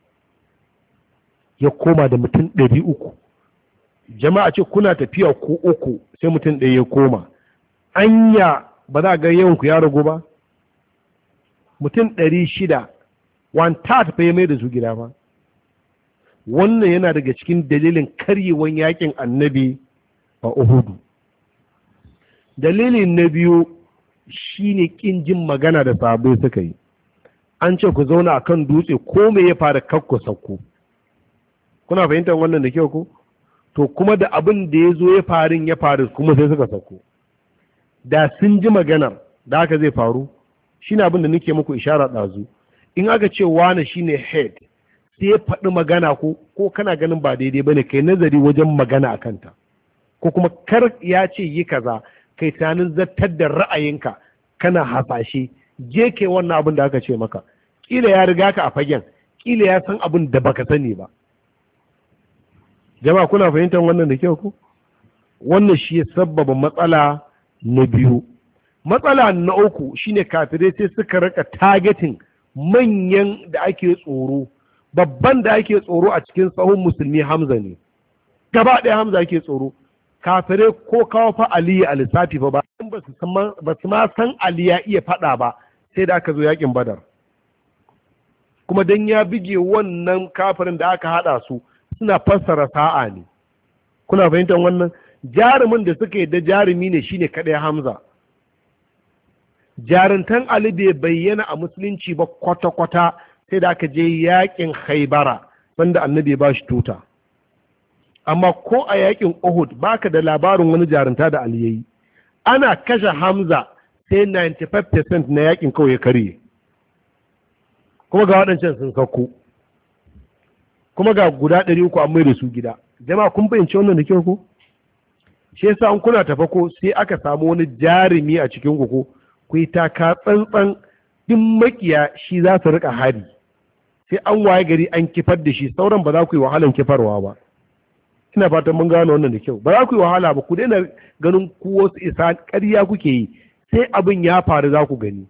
ya koma da mutum 300. Jama'a ce kuna tafiya ku uku sai mutum ɗaya ya koma, anya ba za a ga yawanku ya ragu ba? Mutum 600 1/3 fa ya mai da su gida ba. Wannan yana daga cikin dalilin karyewan yakin annabi a Uhudu. Dalilin na biyu shine kin jin magana da sahabbai suka yi. An ce ku zauna akan dutse ko me ya fara kakku sakku. Kuna fahimtar wannan da kyau ko? To kuma da abin da ya faru kuma sai suka sakku. Da sun ji maganar da haka zai faru, shine abin da nake muku ishara ɗazu. In aka ce wane shine head, sai ya faɗi magana ko kana ganin ba daidai bane kai nazari wajen magana a kanta, ko kuma kar ya ce yi kaza kai tunanin zartar da ra'ayinka kana hasashe, je kai wannan abin da aka ce maka, kila ya riga ka a fagen, kila ya san abin da baka sani ba. Jama'a kuna fahimtar wannan da kyau ku? Wannan shi ya sabbaba matsala na biyu. Matsala na uku shine kafirai sai suka rika targeting manyan da ake tsoro. Babban da ake tsoro a cikin sahun musulmi Hamza ne, gaba ɗaya Hamza ake tsoro. Kafirai ko kawo fa Aliyu a lissafi fa ba su ma san Ali ya iya faɗa ba sai da aka zo yakin Badar. Kuma dan ya bige wannan kafirin da aka haɗa su suna fassara sa'a ne. Kuna fahimtar wannan? Jarumin da suka yi da jarumi ne shine kaɗai Hamza. Jaruntan Ali bai bayyana a musulunci ba kwata-kwata sai da aka je yakin Khaibara wanda annabi ba shi tuta. Amma ko a yakin Uhud baka da labarin wani jarunta da Ali yayi. Ana kashe Hamza sai 95% na yakin kawai ya karye. Kuma ga waɗancan sun sauko. Kuma ga guda 300 an mai da su gida. Jama'a kun fahimci wannan da kyau ko? Shi yasa an kuna tafa ko sai aka samu wani jarumi a cikin ku yi taka tsantsan din makiya shi za su rika hari. Sai an waye gari an kifar da shi, sauran ba za ku yi wahalan kifarwa ba. Ina fatan mun gano wannan da kyau. Ba za ku yi wahala ba, ku daina ganin ku wasu isa ƙarya kuke yi, sai abin ya faru za ku gani.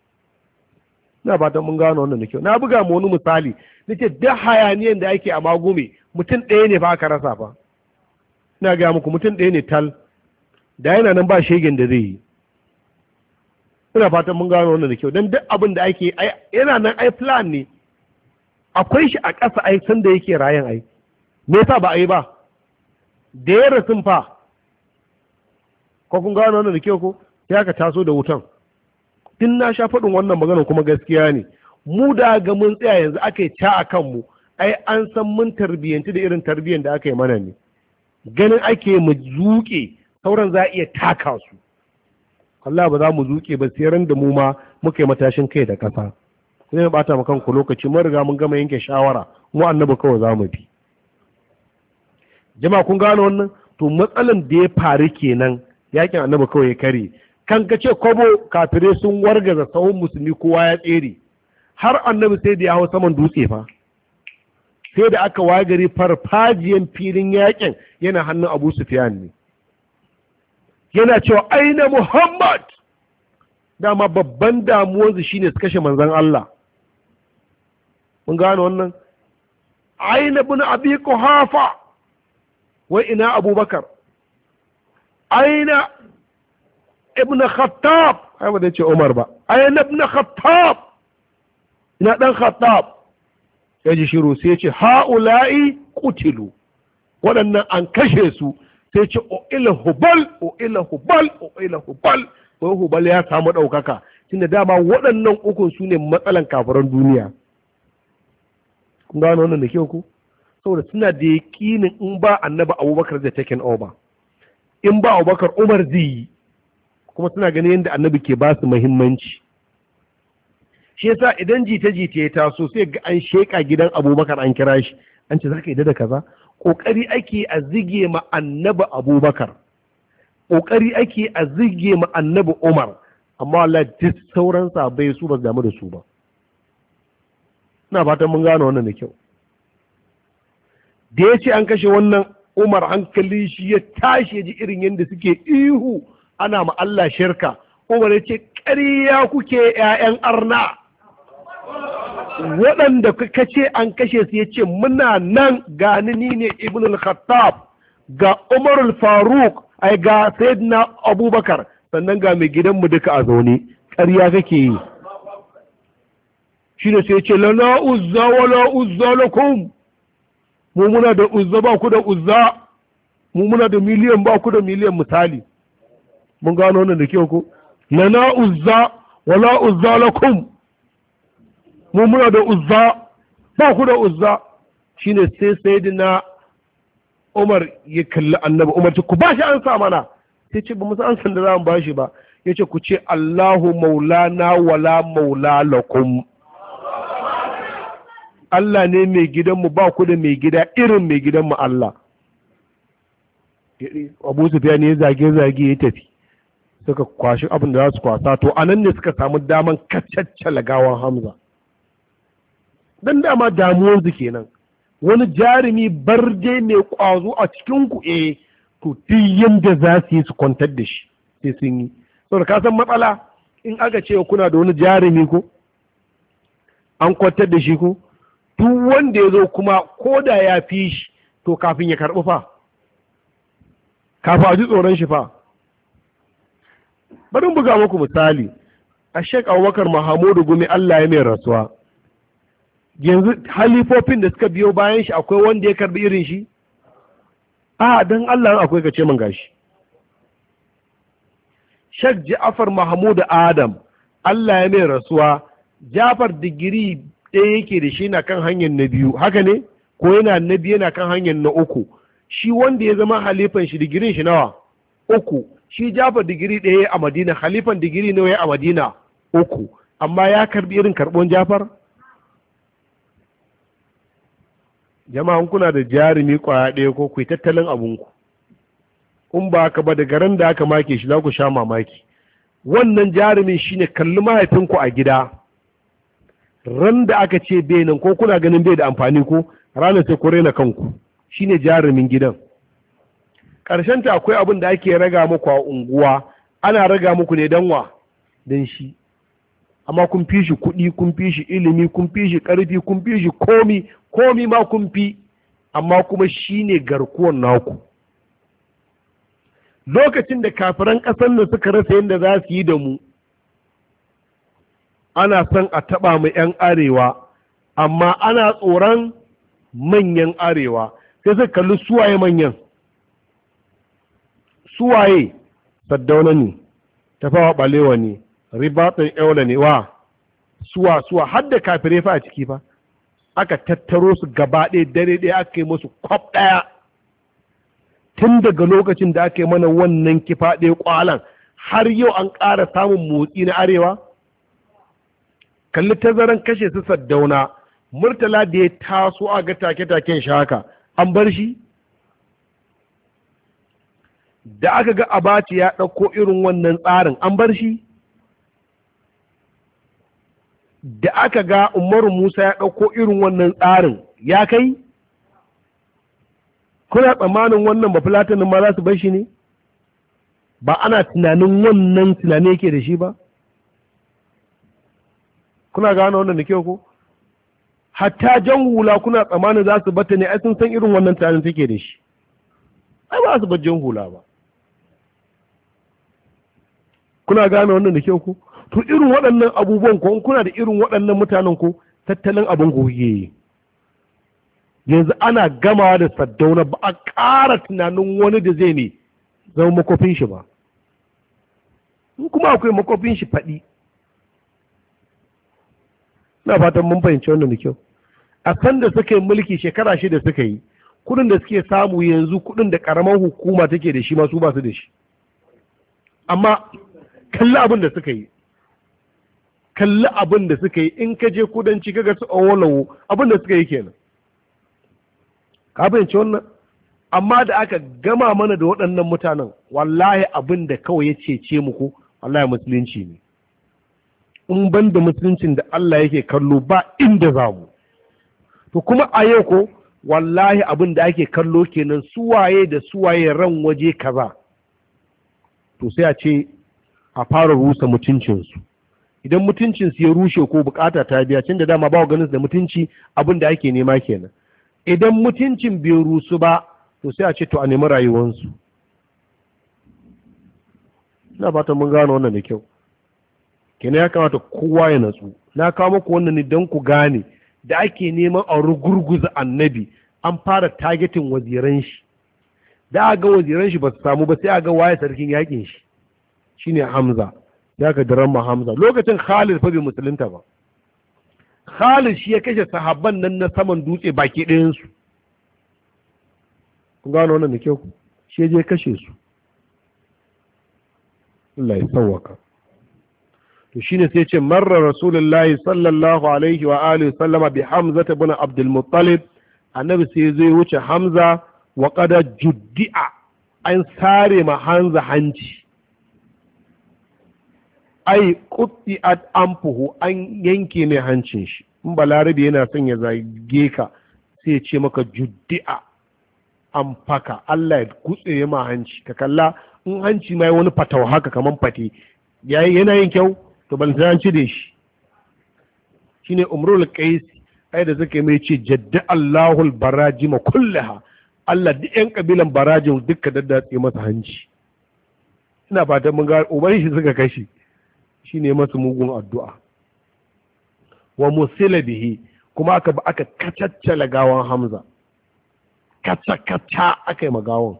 Ina fatan mun gano wannan da kyau. Na buga mu wani misali, nace duk hayaniyan da ake a Magume mutum ɗaya ne fa aka rasa fa. Ina ga muku mutum ɗaya ne tal, da yana nan ba shegen da zai yi. Ina fatan mun gano wannan da kyau, don duk abin da ake yana nan ai plan ne. Akwai shi a ƙasa ai san da yake rayan ai. Me yasa ba a yi ba? Da ya rasun fa. Ko kun gano wannan da kyau ko? Sai aka taso da wutan. Tun na sha faɗin wannan magana kuma gaskiya ne. Mu da ga mun tsaya yanzu aka yi ta a kanmu, ai an san mun tarbiyyanci da irin tarbiyyar da aka yi mana ne. Ganin ake mu zuƙe, sauran za a iya taka su. Allah ba za mu zuƙe ba sai ran da mu ma muka yi matashin kai da ƙasa. Zai bata mu kanku lokaci, mun riga mun gama yanke shawara, mu annabi kawai za mu bi. Jama'a kun gano wannan? To matsalan da ya faru kenan, yakin annabi kawai ya kare. Kan ka ce kobo kafirai sun wargaza sahun musulmi kowa ya tsere. Har annabi sai da ya hau saman dutse fa. Sai da aka waye gari farfajiyan filin yakin yana hannun Abu Sufyan ne. Yana cewa aina Muhammad. Dama babban damuwarsu shine su kashe manzon Allah. Mun gano wannan? Aina ibn Abi Quhafa. Wai ina Abubakar? Aina ibn Khattab. Ai ba zai ce Umar ba. Aina ibn Khattab. Ina dan Khattab. Ya ji shiru sai ya ce ha'ula'i qutilu. Waɗannan an kashe su. Sai ce o ila hubal, o ila hubal, o ila hubal. Wai hubal ya samu ɗaukaka. Tunda dama waɗannan ukun su ne matsalan kafiran duniya. Kun gano wannan da kyau ku? Saboda suna da yaƙinin in ba annabi Abubakar zai taken over. In ba Abubakar Umar zai yi. Kuma suna ganin yadda annabi ke ba su muhimmanci. Shi yasa idan jita-jita ya taso sai ga an sheƙa gidan Abubakar an kira shi. An ce za ka yi da kaza? Ƙoƙari ake a zige ma annabi Abubakar. Ƙoƙari ake a zige ma annabi Umar. Amma Allah duk sauran sahabbai su ba su damu da su ba. Ina fatan mun gano wannan da kyau. da ya ce an kashe wannan Umar hankalin shi ya tashi ya ji irin yadda suke ihu ana ma Allah shirka. Umar ya ce ƙarya kuke ‘ya'yan arna, waɗanda ka ce an kashe su, ya ce muna nan gani ni ne Ibn al-Khattab, ga Umar al-Faruk, ai ga Sayyidina Abubakar, sannan ga mai gidanmu duka a zaune. Ƙarya kake yi. Shi ne sai ce lana uzza wala uzza lakum, mu muna da uzza ba ku da uzza, mu muna da miliyan ba ku da miliyan. Misali mun gano wannan da kyau ko, lana uzza wala uzza lakum, mu muna da uzza ba ku da uzza. Shine sai sayyidina Umar ya kalli annabi, Umar ce ku ba shi an sa mana, sai ce ba mu san san da za mu ba shi ba, yace ku ce Allahu maulana wala maula lakum, Allah ne mai gidanmu ba ku da mai gida irin mai gidanmu Allah. Abu Sufyan ne zage-zage ya tafi, suka kwashi abin da za su kwasa, to anan ne suka samu daman kacaccala gawan Hamza. Dan dama damuwarsu kenan, wani jarumi barde mai kwazo a cikin ku to duk yanda za su yi su kwantar da shi sai sun yi. Saboda ka san matsala in aka ce kuna da wani jarumi ko an kwantar da shi ko, duk wanda ya zo kuma ko da ya fi shi, to kafin ya karɓi fa, kafin a ji tsoron shi fa. Bari buga muku misali, a Sheikh Abubakar Mahamudu Gumi Allah ya mai rasuwa, yanzu halifofin da suka biyo bayan shi akwai wanda ya karbi irin shi? A don Allah akwai ka ce man gashi. Sheikh Ja'far Mahmud Adam Allah ya mai rasuwa, Jafar digiri ɗaya yake da shi na kan hanyar na biyu, haka ne? Ko yana na biyu yana kan hanyar na uku. Shi wanda ya zama halifan shi digirin shi nawa? Uku. Shi Jafar digiri ɗaya a Madina, halifan digiri nawa ya a Madina? Uku. Amma ya karbi irin karɓon Jafar? Jama'an kuna da jarumi kwaya ɗaya ko ku yi tattalin abunku. In ba ka ba da garin da aka make shi za ku sha mamaki. Wannan jarumin shine kalli mahaifinku a gida. Ran da aka ce bai nan ko kuna ganin bai da amfani ko ranar sai ku raina kanku, shine jarumin gidan. Ƙarshen ta akwai abin da ake raga muku a unguwa, ana raga muku ne dan wa? Dan shi. Amma kun fi shi kuɗi, kun fi shi ilimi, kun fi shi ƙarfi, kun fi shi komi ma kun fi, amma kuma shine garkuwan naku. Lokacin da kafiran ƙasar da suka rasa yadda za su yi da mu, ana son a taɓa mu 'yan arewa, amma ana tsoron manyan arewa, sai suka kalli suwaye manyan. Suwaye Saddauna ne, Tafawa Ɓalewa ne, Ribatsin Eula ne, wa suwa har da kafirai fa a ciki fa, aka tattaro su gaba ɗaya dare ɗaya aka yi musu kwaf ɗaya. Tun daga lokacin da aka yi mana wannan kifa ɗaya kwalan har yau an ƙara samun motsi na arewa. Kalli tazaran kashe su Saddauna, Murtala da ya taso a ga take-taken shi haka, an bar shi? Da aka ga Abaci ya ɗauko irin wannan tsarin, an bar shi? Da aka ga Umaru Musa ya ɗauko irin wannan tsarin, ya kai? Kuna tsammanin wannan bafulatanin ma za su bar shi ne? Ba ana tunanin wannan tunani yake da shi ba? Kuna gano wannan da kyau ko? Hatta jan hula kuna tsammanin za su bata ne, ai sun san irin wannan tunanin take da shi. Ai ba su bar jan hula ba. Kuna gano wannan da kyau ko? To irin waɗannan abubuwan ko kuna da irin waɗannan mutanen ko tattalin abin goge. Yanzu ana gamawa da Saddauna ba a ƙara tunanin wani da zai ne zama makofin shi ba. In kuma akwai makofin shi faɗi. Na fatan mun fahimci wannan da kyau. A san da suka yi mulki shekara 6 suka yi, kudin da suke samu yanzu kudin da ƙaramar hukuma take da shi ma su ba su da shi. Amma kalli abin da suka yi. Kalli abin da suka yi, in ka je kudanci kaga su Awolowo abin da suka yi kenan. Ka fahimci wannan? Amma da aka gama mana da waɗannan mutanen, wallahi abin da kawai ya cece muku, wallahi musulunci ne. In ban da musuluncin da Allah yake kallo ba inda za mu. To kuma a yau ko wallahi abin da ake kallo kenan suwaye da suwaye ran waje kaza, to sai a ce a fara rusa mutuncinsu. Idan mutuncinsu ya rushe ko bukata ta biya, cin da dama ba ganin da mutunci abin da ake nema kenan. Idan mutuncin bai rusu ba, to sai a ce to a nemi rayuwansu. Ina fata mun gano wannan da kyau. Kenan ya kamata kowa ya natsu. Na kawo muku wannan ne don ku gane da ake neman a rugurguza annabi, an fara targetin waziran shi. Da a ga waziran shi ba su samu ba, sai a ga waye sarkin yakin shi, shine Hamza. Ya ka diramma Hamza lokacin Khalid fa bai musulunta ba. Khalid shi ya kashe sahabban nan na saman dutse baki ɗayansu. Kun gano wannan da kyau? Shi ya je kashe su. Allah ya sauwaka. To shine sai ce marra Rasulullahi sallallahu alaihi wa alihi sallama bi Hamza ibn Abdul Muttalib, annabi sai zai wuce Hamza wa qad juddi'a, an sare ma Hamza hanci. Ai qutti'at anfuhu, an yanke mai hancin shi. In balarabe yana son ya zage ka sai ya ce maka juddi'a, an faka, Allah ya gutse ma hanci. Ka kalla in hanci mai wani fatawa haka kaman fate yana yin kyau, to ban san ci da shi. Shine Umrul Qais ai da suka mai ce jadda Allahul barajima kullaha, Allah duk yan kabilan barajin duka daddatse masa hanci. Ina fatan mun ga uban shi suka kashi, shine masa mugun addu'a. Wa musila bihi, kuma aka kacaccala gawan Hamza, kaca aka yi magawan.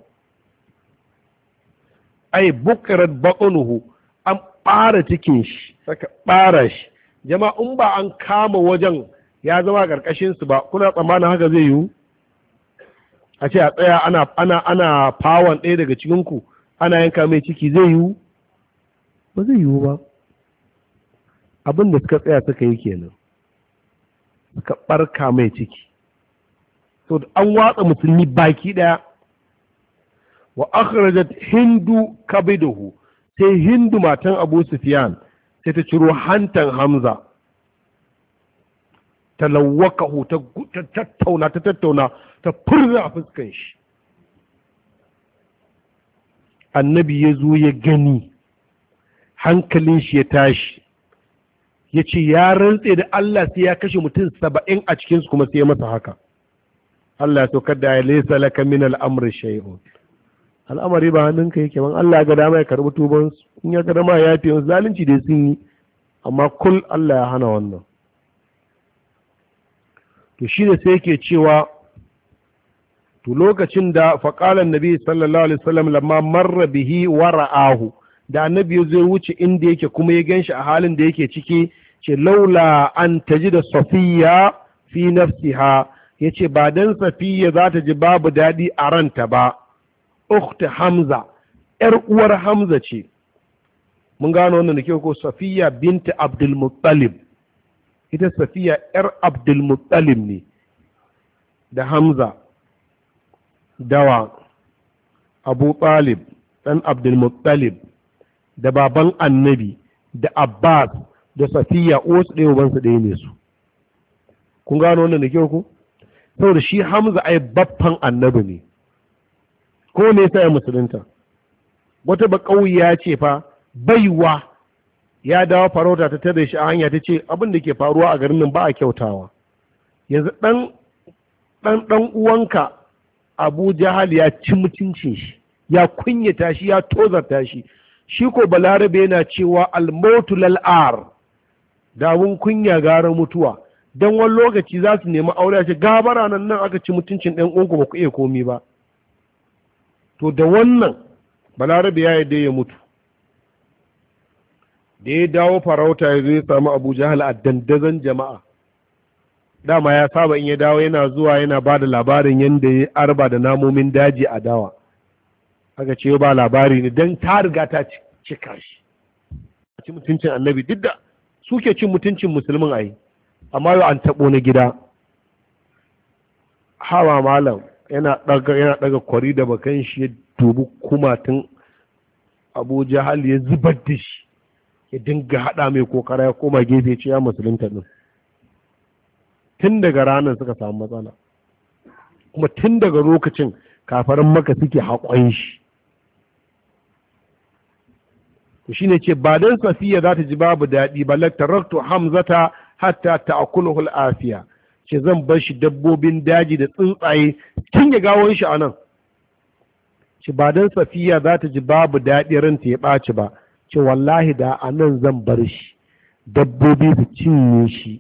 Ai bukirat baƙunuhu, an ɓara cikin shi, saka ɓara shi. Jama'a in ba an kama wajen ya zama ƙarƙashinsu ba, kuna tsammanin haka zai yiwu? A ce a tsaya ana fawon ɗaya daga cikinku, ana yanka mai ciki, zai yiwu? Ba zai yiwu ba. Abin da suka tsaya suka yi kenan, suka ɓarka mai ciki. So an watsa musulmi baki ɗaya. Wa akhrajat hindu kabiduhu, sai hindu matan Abu Sufyan sai ta ciro hantan Hamza, ta lawakahu, ta tattauna ta furza a fuskan shi. Annabi ya zo ya gani, hankalin shi ya tashi, ya ce ya rantse da Allah sai ya kashe mutum 70 a cikinsu, kuma sai ya masa haka. Allah ya saukar da ya laysa laka min al'amri shay'un, al'amari ba hannunka yake ban. Allah ga dama ya karbi tubansu, in ya ga dama ya yafe musu, zalunci da sun yi, amma kul Allah ya hana wannan. To shi da sai yake cewa, to lokacin da faƙalan nabi sallallahu alaihi wasallam lamma marra bihi wa ra'ahu, da annabi ya zo wuce inda yake kuma ya ganshi a halin da yake ciki, ce laula an tajida safiya fi nafsiha, yace ba dan safiya za ta ji babu dadi a ranta ba. Ukhti Hamza, ‘yar uwar Hamza ce, mun gano wannan da ke ko Safiya binta Abdul Muttalib, ita Safiya ‘yar Abdul Muttalib ne, da Hamza, dawa Abu Talib, ɗan Abdul Muttalib, da baban annabi, da Abbas, da Safiya, wasu ɗaya ubansu ɗaya ne su. Kun gano wannan da ke ko? Saboda shi Hamza ai baffan annabi ne. Ko ne sai musulunta, wata ba ƙauya ce fa baiwa ya dawo farauta ta tare shi a hanya, ta ce abin da ke faruwa a garin nan ba a kyautawa. Yanzu ɗan uwanka Abu Jahal ya ci mutuncin shi, ya kunyata shi, ya tozarta shi. Shi ko balarabe yana cewa almautu lal'ar, da abun kunya gara mutuwa. Don wani lokaci za su nemi aure, a ce gabara nan aka ci mutuncin ɗan uwanku ba ku iya komi ba. To da wannan balarabe ya yadda ya mutu, da ya dawo farauta ya zo ya samu Abu Jahal a dandazon jama'a. Dama ya saba in ya dawo yana zuwa yana ba da labarin yadda ya arba da namomin daji a dawa. Aka ce ba labari ne don ta riga ta cika shi. A ci mutuncin annabi, duk da suke cin mutuncin musulmin a yi, amma yau an taɓo na gida. Hawa malam yana daga kwari da bakan shi, ya dubi kumatun Abu Jahal ya zubar da shi, ya dinga haɗa mai kokara, ya koma gefe ce ya musulunta ɗin. Tun daga ranar suka samu matsala. kuma tun daga lokacin kafaran maka suke haƙon shi. to shine ce ba dan Safiya za ta ji babu daɗi ba la taraktu Hamzata hatta ta'kuluhu al-afiya, ce zan bar shi dabbobin daji da tsuntsaye kin ya gawon shi anan. ce ba dan Safiya za ta ji babu daɗi ranta ya ɓaci ba, ce wallahi da anan zan bar shi dabbobi su cinye shi.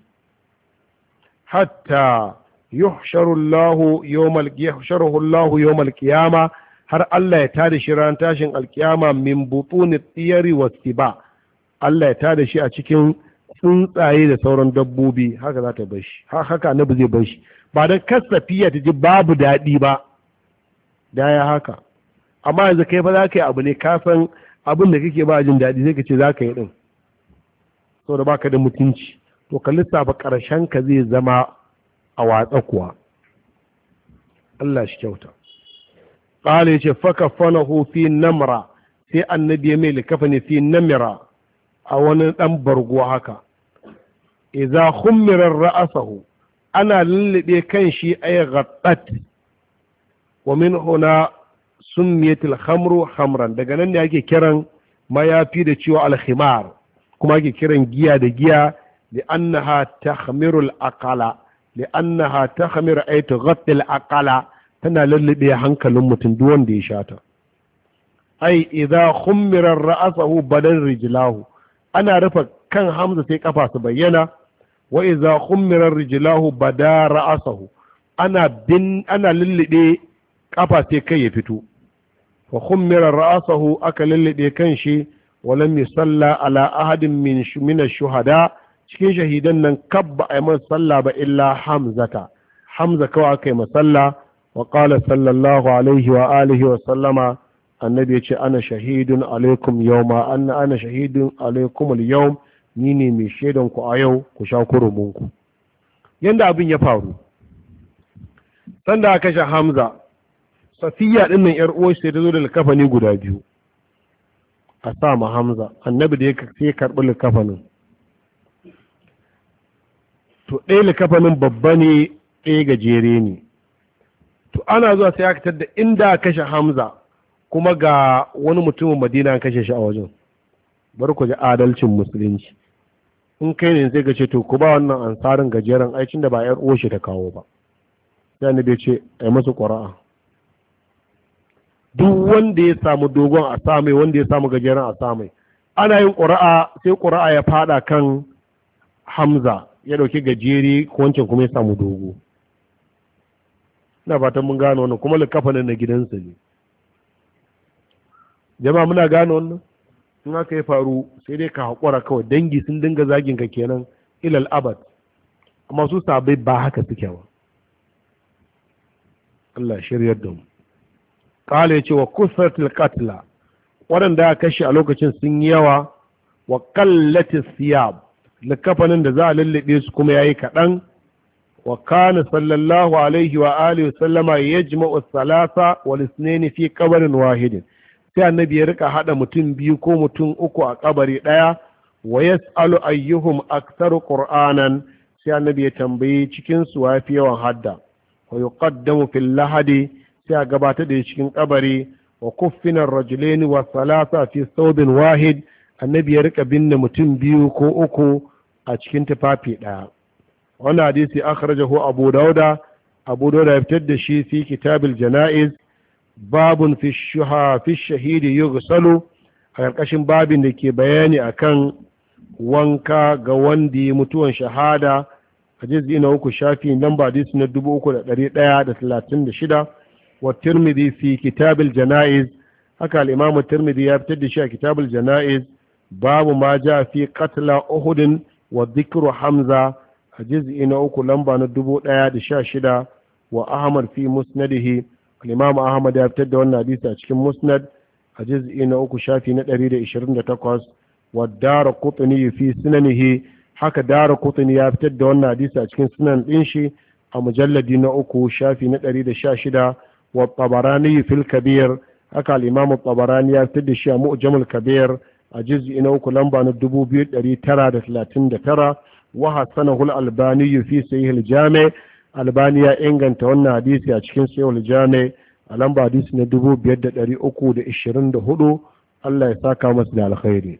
hatta yuhsharu Allahu yawmal qiyama, har Allah ya tada shi ran tashin alkiyama min butuni tiyari wasiba, Allah ya tada shi a cikin tsuntsaye da sauran dabbobi. haka za ta bar shi, haka annabi zai bar shi, ba dan kasafiya ta ji babu daɗi ba da ya haka. amma yanzu kai fa za ka yi abu ne ka san abin da kake ba jin daɗi sai ka ce za ka yi ɗin saboda baka da mutunci, to ka lissafa ƙarshen ka zai zama a watsa kuwa. Allah shi kyauta. ƙala ya ce faka fanahu fi namra, sai annabi ya mai likafani fi namira, a wani ɗan bargo haka. idza khummirar ra'asahu, ana lullube kan shi ay ghattat, wa min huna summiyatil khamru khamran, daga nan ne ake kiran mayafi da cewa al-khimar, kuma ake kiran giya da giya li'annaha takhmiru al-aqala, li'annaha takhmiru ay tughatti al-aqala, tana lullube hankalin mutum duk wanda ya shata. ai idza khummira ra'sahu badan rijlahu, ana rufe kan Hamza sai kafa su bayyana. wa idza khummira rijlahu bada ra'sahu, ana lullube kafa sai kai ya fito. fa khummira ra'sahu, aka lullube kan shi. walam yusalla ala ahadin min ash-shuhada, cikin shahidan nan kabba ay man salla ba illa Hamzata, Hamza kawai aka yi masalla. wa qala sallallahu alaihi wa alihi wa sallama, annabi ya ce ana shahidun alaikum yawma ana shahidun alaikum al-yawm, ni ne mai shaidan ku a yau, ku sha kurumunku. yanda abin ya faru sanda aka kashe Hamza, Safiya din nan yar uwar sai ta zo da likafani guda biyu a sa ma Hamza. annabi da ya karɓi likafanin, to ɗaya likafanin babba ne, ɗaya gajere ne. to ana zuwa sai aka tada inda kashe Hamza kuma ga wani mutumin Madina an kashe shi a wajen. bar ku ji adalcin musulunci. in kai ne sai ka ce to ku ba wannan ansarin gajeren aikin da ba yar uwar shi ta kawo ba. sai annabi ya ce ai masa ƙura'a, duk wanda ya samu dogon a samai, wanda ya samu gajeren a samai. ana yin ƙura'a sai ƙura'a ya fada kan Hamza, ya dauki gajeri, wancan kuma ya samu dogo. ina fatan mun gano wannan, kuma likafanin na gidansa ne. jama'a muna gano wannan. in aka yi faru sai dai ka haƙura kawai, dangi sun dinga zagin ka kenan ilal abad. amma su sabai ba haka suke ba. Allah shiryar da mu. Kala ya ce wa kusratul qatla, waɗanda aka kashe a lokacin sun yi yawa. wa qallatis siyab, likafanin da za a lallabe su kuma yayi kaɗan. wa kana sallallahu alaihi wa alihi wa sallama yajma'u thalatha wal ithnain fi qabrin wahidin, sai annabi ya rika hada mutum biyu ko mutum uku a kabari daya. wa yas'alu ayyuhum aktharu qur'anan, sai annabi ya tambayi cikin su wafi yawan hadda. wa yuqaddamu fil lahadi, sai a gabatar da cikin kabari. wa kuffina ar-rajulaini wa thalatha fi thawbin wahid, annabi ya rika binne mutum biyu ko uku a cikin tufafi daya. wannan hadisi akhrajahu Abu Dawuda ya fitar da shi fi kitabil janaiz, babun fi shahidi yughsalu, a ƙarƙashin babin da ke bayani akan wanka ga wanda ya mutuwan shahada, a juz'i na 3 shafi namba hadisi na 3136. wa Tirmidhi fi kitabil janaiz, haka al-Imam Tirmidhi ya fitar da shi a kitabul janaiz, babu ma ja fi qatla Uhud wa dhikru Hamza, a juz'i na 3 lamba na 1016. wa Ahmad fi musnadihi, al-Imam Ahmad ya fitar da wannan hadisi a cikin musnad a juz'i na 3 shafi na 128. wa Daraqutni fi sunanihi, haka Daraqutni ya fitar da wannan hadisi a cikin sunan din shi a mujalladi na 3 shafi na 116. wa Tabarani fil Kabir, haka al-Imam Tabarani ya fitar da shi a Mu'jamul Kabir a juz'i na 3 lamba na 2939. wa hasanahu al-Albani fi Sahih al-Jami', albani ya inganta wannan hadisi a cikin sahihul jami a lamba hadisi na 5324. Allah ya saka masa da alkhairi.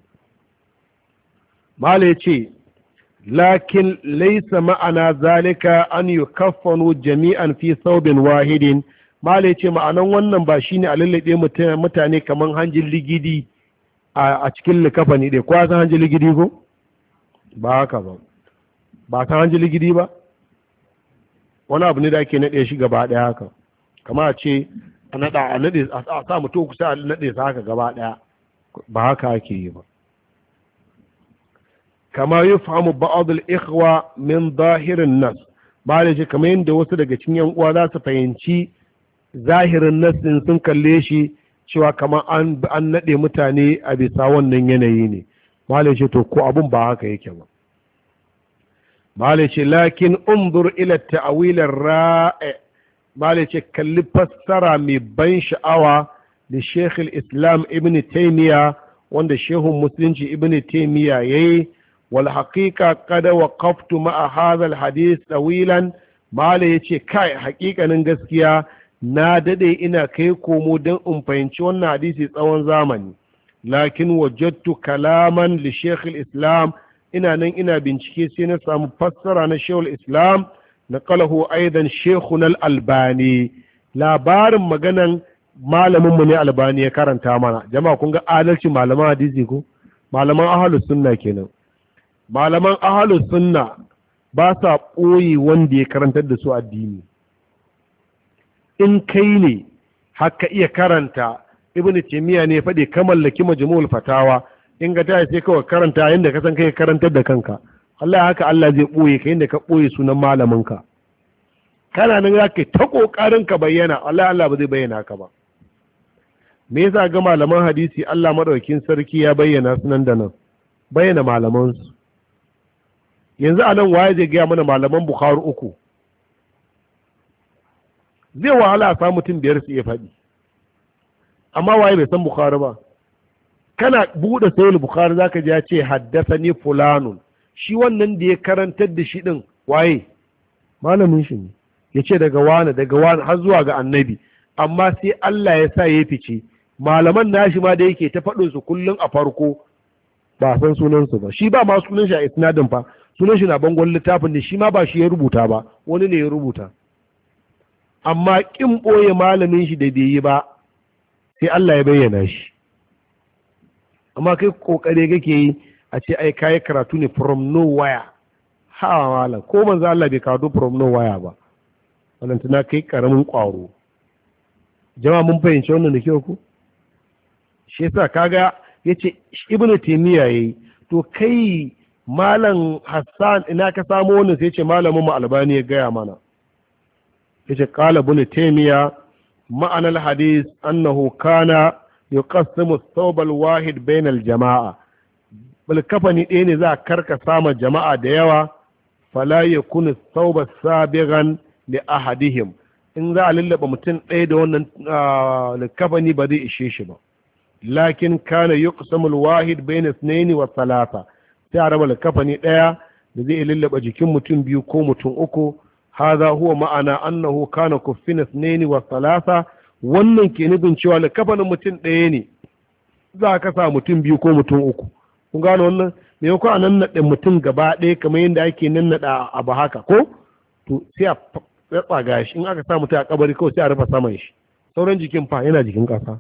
Malai ce lakin laisa ma'ana zalika an yukaffanu jami'an fi thawbin wahidin. Malai ce ma'anan wannan ba shine a lallabe mutane kaman hanjin ligidi a cikin likafani dai. Kwa san hanjin ligidi ko ba haka ba san hanjin ligidi ba, wani abu ne da ake naɗe shi gaba ɗaya haka, kama a ce a naɗe a sa mutum kusa a naɗe sa haka gaba ɗaya, ba haka ake yi ba. kama yi fahimu ba'adul ikhwa min zahirin nas, ba da shi kamar yadda wasu daga cikin yan uwa za su fahimci zahirin nas din sun kalle shi cewa kamar an naɗe mutane a bisa wannan yanayi ne. Malai ce to ko abun ba haka yake ba. Malai ce lakin unzur ila ta'awilar ra'i. Malai ce kalli fassara mai ban sha'awa da Sheikh islam Ibn Taymiyyah, wanda Shehun Musulunci Ibn Taymiyyah yayi. Wal haqiqa qad waqaftu ma'a hadha al hadith tawilan. Malai yace kai haƙiƙanin gaskiya na dade ina kai komo don in fahimci wannan hadisi tsawon zamani, lakin wajadtu kalaman li Sheikh islam, ina nan ina bincike sai na samu fassara na Shehul Islam na qalahu aidan Sheikhun al-Albani. Labarin maganan malamin mu ne Albani ya karanta mana. Jama'a kun ga adalci malaman hadisi ko malaman ahlus sunna kenan. Malaman ahlus sunna ba sa ɓoye wanda ya karantar da su addini. In kai ne haka iya karanta Ibn Taymiyyah ne faɗi ka mallaki Majmu'ul Fatawa, in ga tayi sai kawai karanta yanda ka san kai karantar da kanka. Allah haka Allah zai ɓoye ka yanda ka ɓoye sunan malamin ka. Kana nan zaka ta kokarin ka bayyana, Allah ba zai bayyana ka ba. Me yasa ga malaman hadisi Allah madaukakin sarki ya bayyana sunan da nan? Bayyana malaman su. Yanzu anan waye zai ga mana malaman Bukhari uku? Zai wahala a samu mutum biyar su iya faɗi. Amma waye bai san Bukhari ba? Kana buɗe sayul Bukhari zaka ji ya ce haddathani fulanun. Shi wannan da ya karantar da shi din waye? Malamin shi ne. Ya ce daga wani har zuwa ga annabi. Amma sai Allah ya sa ya fice. Malaman nashi ma da yake ta faɗin su kullum a farko ba san sunansu ba. Shi ba ma sunan shi a isnadin fa. Sunan shi na bangon littafin da shi ma ba shi ya rubuta ba, wani ne ya rubuta. Amma kin ɓoye malamin shi da bai yi ba sai Allah ya bayyana shi. Amma kai kokare kake yi a ce ai kai karatu ne from nowhere. Ha malam, ko manzo Allah bai karatu from nowhere ba. Wannan tana kai karamin kwaro. Jama'a mun fahimci wannan da kyau ku? Shi yasa kaga yace Ibn Taymiyyah yayi, to kai malam Hassan ina ka samu wannan? Sai yace malamin mu Albani ya gaya mana. Yace qala Ibn Taymiyyah ma'ana al-hadith annahu kana yuqassimu ath-thawb al-wahid bayna al-jama'a. Bal kafani ɗaya ne za a karka sama jama'a da yawa, fala yakunu ath-thawb sabigan li ahadihim. In za a lullaba mutum ɗaya da wannan kafani ba zai ishe shi ba. Lakin kana yuqsamu al-wahid bayna ithnayn wa thalatha. Sai a raba kafani ɗaya da zai lullaba jikin mutum biyu ko mutum uku. هذا هو معنى أنه كان كفين اثنين وثلاثة. wannan ke nufin cewa likafanin mutum ɗaya ne za ka sa mutum biyu ko mutum uku. Kun gano wannan? Me yau a nannaɗe mutum gaba ɗaya kamar yadda ake nannaɗa abu haka ko? To sai a tsaga shi, in aka sa mutum a kabari kawai sai a rufe saman shi, sauran jikin fa yana jikin ƙasa.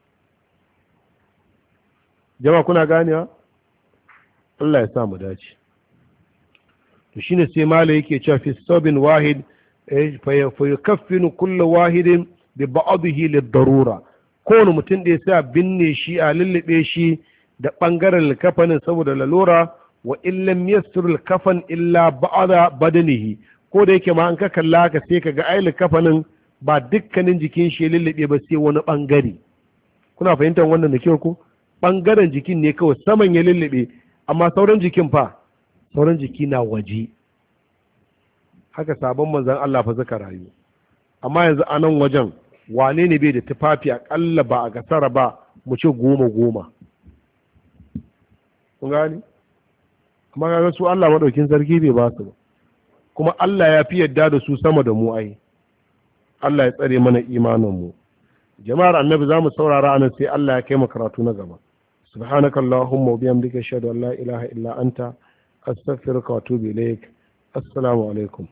Jama'a kuna ganewa? Allah ya sa mu dace. To shine sai mala yake cewa fi sabin wahid fa yukaffinu kullu wahidin bi ba'dihi lid-darura. Kowane mutum da ya sa binne shi a lullube shi da bangaren likafanin saboda lalura, wa illam yastur al-kafan illa ba'da badanihi. Ko da yake ma an ka kalla ka sai kaga ai likafanin ba dukkanin jikin shi ya lullube ba sai wani bangare. Kuna fahimtar wannan da kyau ko? Bangaren jikin ne kawai saman ya lullube, amma sauran jikin fa sauran jiki na waje. Haka sabon manzan Allah fa zaka rayu. Amma yanzu a nan wajen wane ne bai da tufafi akalla ba a gasara ba mu ce 10. Kun gani? Amma kaga su Allah madaukin sarki bai ba su ba. kuma Allah ya fi yadda da su sama da mu ai. Allah ya tsare mana imaninmu. Jama'ar annabi za mu saurara anan sai Allah ya kai mu karatu na gaba. Subhanakallahumma wa bihamdika ashhadu an la ilaha illa anta astaghfiruka wa atubu ilaik. Assalamu alaikum.